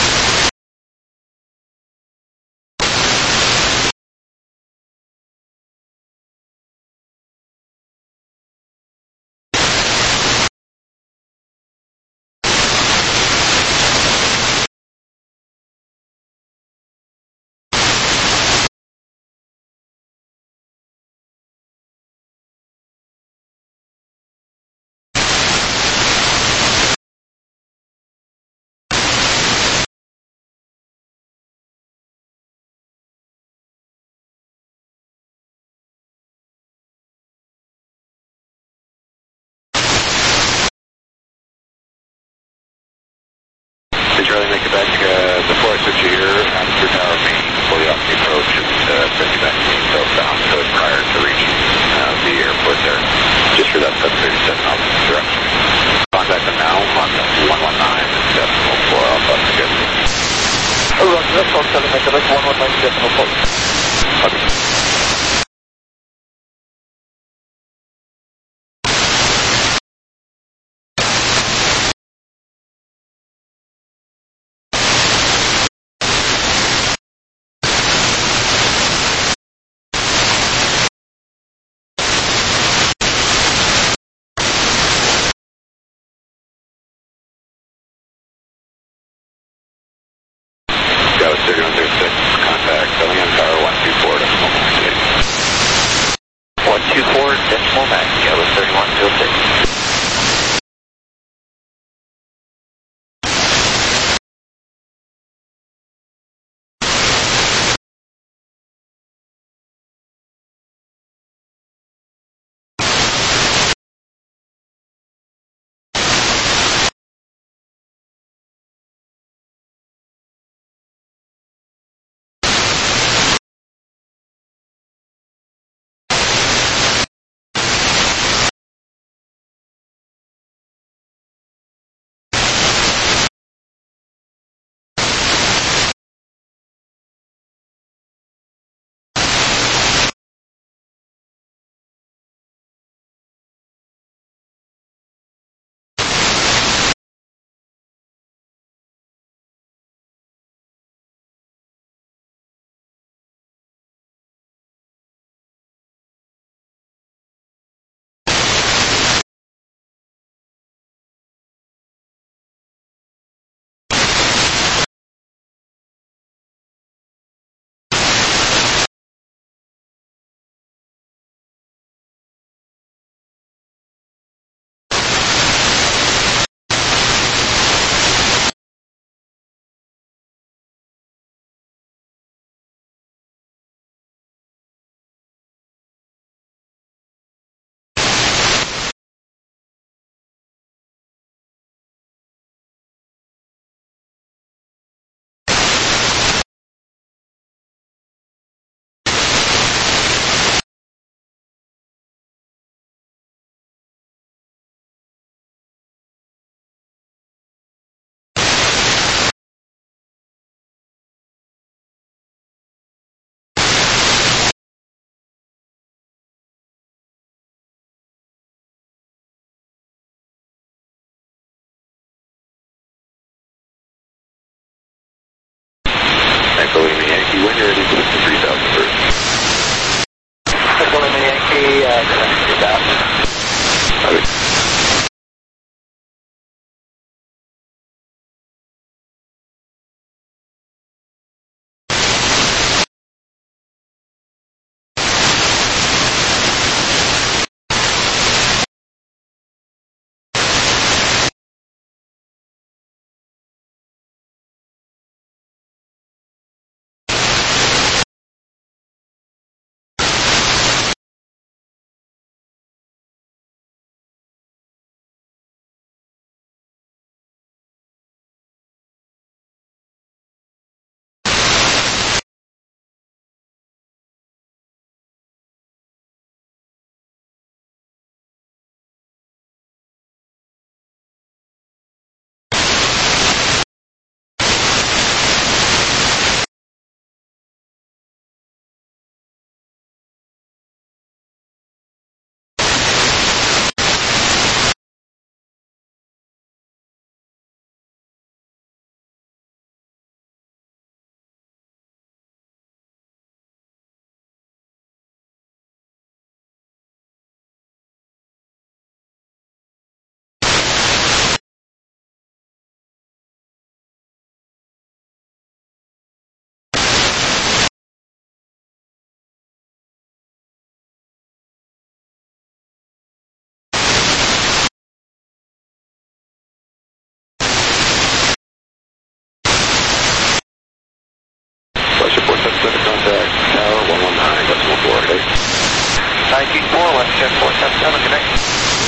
Charlie, make it back, uh, before I switch you here, Oxford Tower main, fully off the approach, and uh, send you back to main southbound, so prior to reaching uh, the airport there, just for that seven thirty-seven out direction. Contact them now on the one one nine and decimal four alpha again. Roger, that's one seven, make it one one nine decimal four. Okay. I G four, WestJet four seven seven, good night.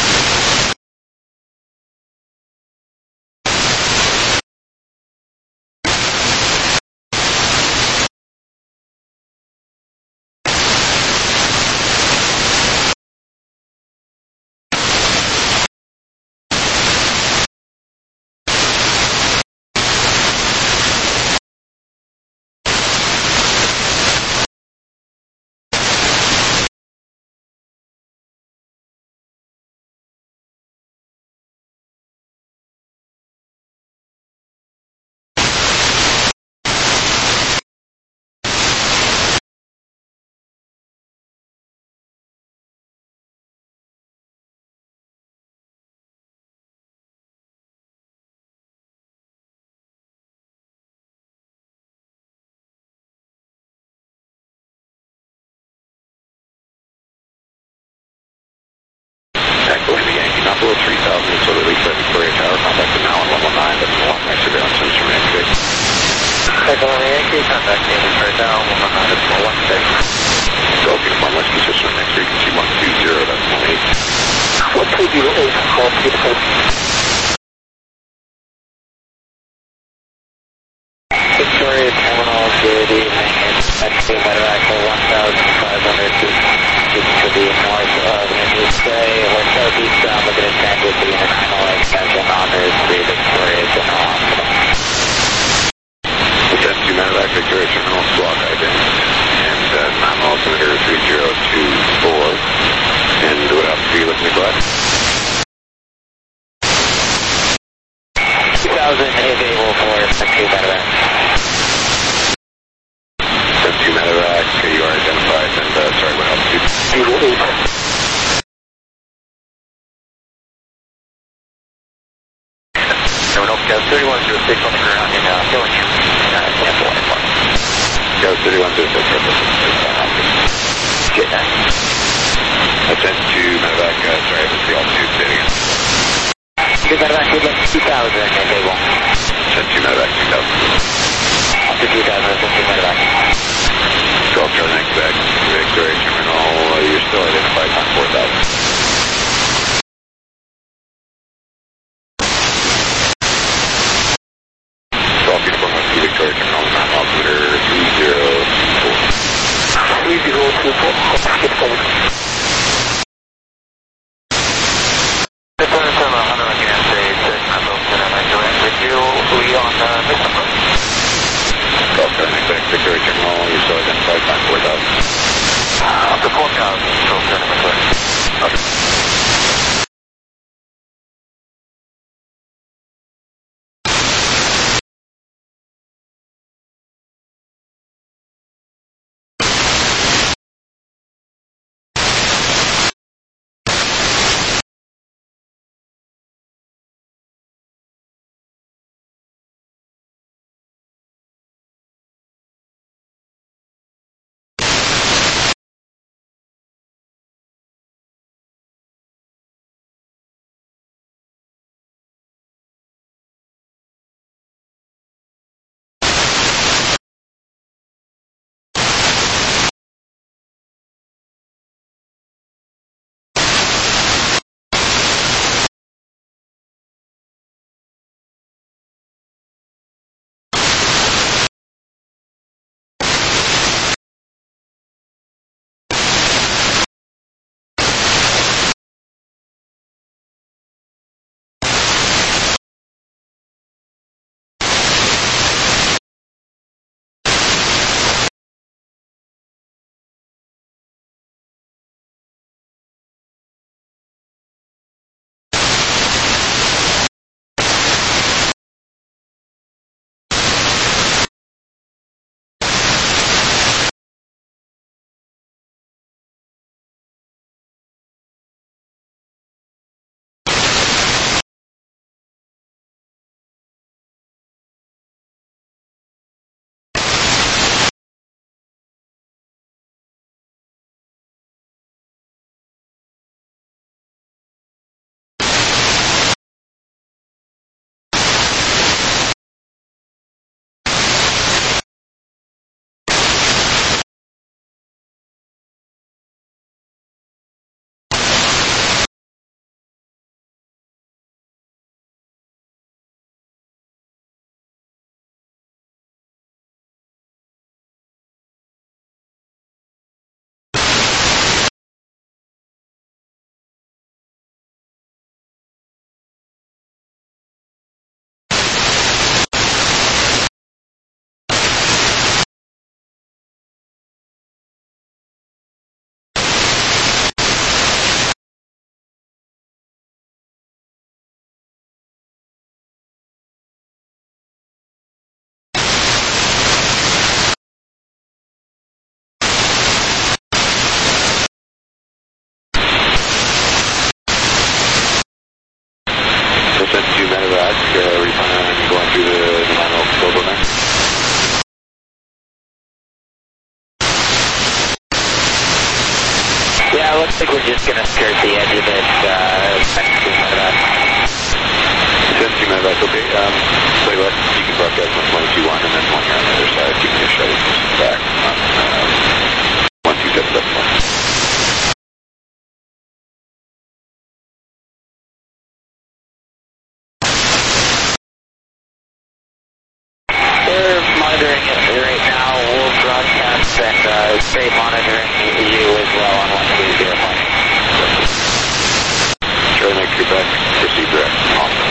Buffalo three thousand, so the Lisa Victoria Tower, contact the now on one one nine, that's the one next surveillance instrument activity. Echo one Yankee, contact the Victoria Tower, one one nine, that's one one six. Golf Uniform West position, next frequency one two zero, that's one eight. one two zero eight, Golf Uniform. Victoria Terminal, good evening, it's next to Medevac one thousand five hundred feet. Speaking to the north of Indian Bay, or southeast bound, looking at transit to the international extension on Route three, Victoria General Hospital. ten two Medevac, Victoria Terminal, squawk ident, and uh, nominal altimeter three zero two four, and what else are you looking to collect? two thousand available for ten two Medevac. ten two Medevac, you are identified, and uh, sorry, what else? Zero eight. No, no, thirty-one zero six on the ground in uh, Dillingham, uh, Tampa one one. Go thirty-one zero six, Good night. ten two Medevac, uh, sorry, I missed the altitude, say it again. Good Medevac, good luck, two thousand available. ten two Medevac, two thousand. After two thousand, ten two Medevac. Golf Charlie next back, Victoria Terminal, uh, you're still identified on four thousand. Golf Uniform West Victoria Terminal, nine altimeter three zero four. three zero two four, skip forward. The current terminal, one hundred again, say, six, I'm open, and I direct with you, we on the mission approach. Golf Charlie next back, Victoria Terminal, you're still identified on four thousand. Uh, up to four thousand, so turn them Okay. looks like we're just going to skirt the edge of it. Uh, seventeen medevacs, okay. Um, say what, you can broadcast on one two one, and then when you're on the other side, give me a shout back on um, one two seven seven one. We're monitoring it right now. We'll broadcast and uh, stay monitoring you as well on one two zero one. Charlie Mike Quebec, proceed direct. Awesome.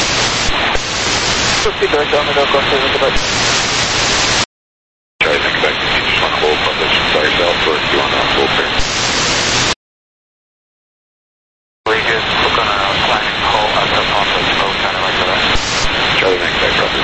Proceed direct, down the door, cross over Quebec. Charlie Mike Quebec, you just want to hold publish by yourself, or do you want to hold there? We just we're going to flash call out the public mode, kind of like that. Charlie Mike Quebec, Robert.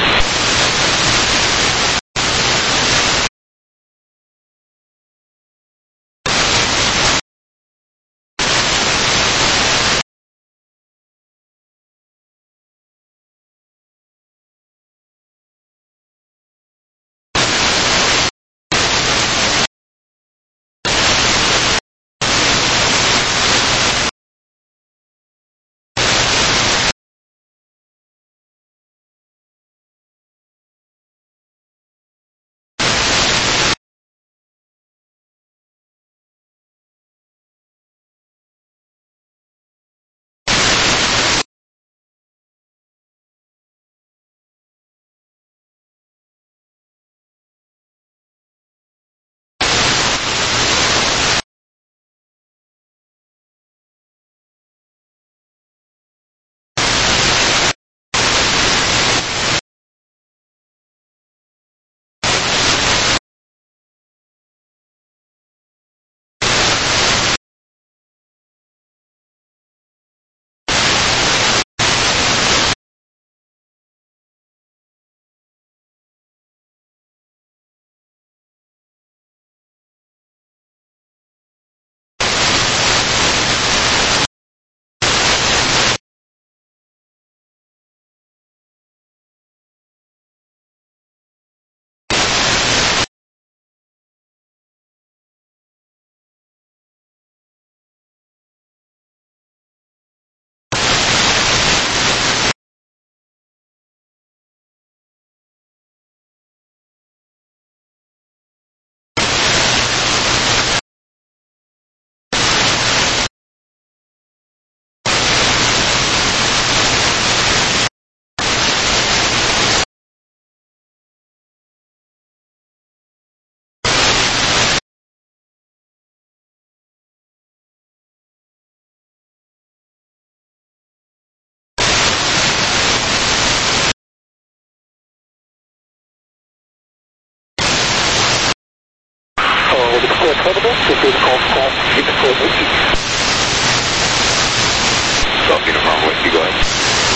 Stop uniform whiskey, go ahead.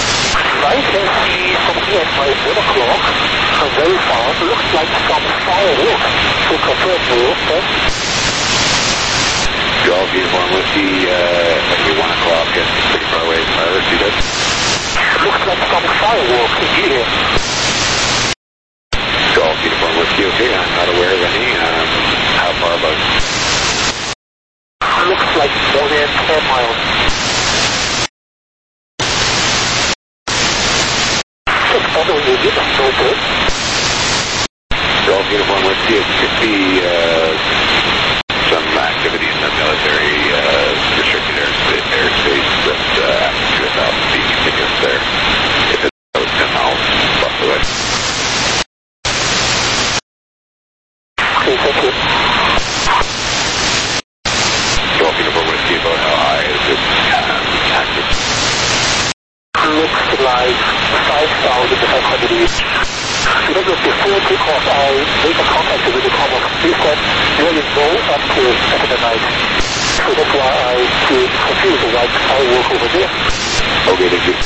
Right, I see something at my one o'clock, from very far, looks like some firework. To confirm you, sir. Golf uniform whiskey, uh, at your one o'clock and pretty far away from others, you did? Looks like some firework here. Golf uniform whiskey, okay, I'm not aware of any. Um, how far about? Looks like more than ten miles. Although you didn't know good. Golf uniform whiskey, it could be uh, some activity in the military uh, restricted airspace, airspace that uh, to about the continuous there. If it's about ten miles, bust away. Okay, thank you. Golf uniform whiskey, about how high is it um, active? Looks like five thousand five hundred each. Because before takeoff, I made a contact with the common. He said there is no until Saturday night. So that's why I feel confused why I work over there. Okay, thank you.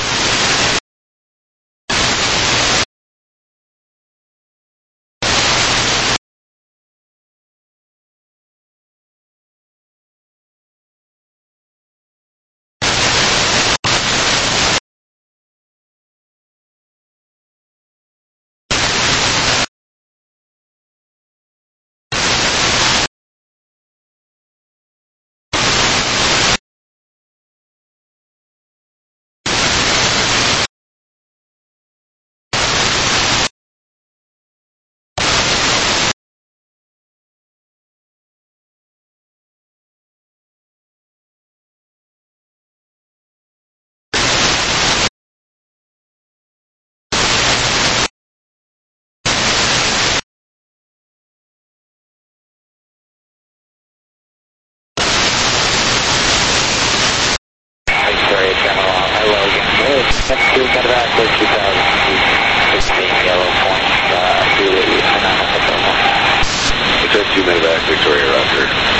two medevac, Victoria, Roger.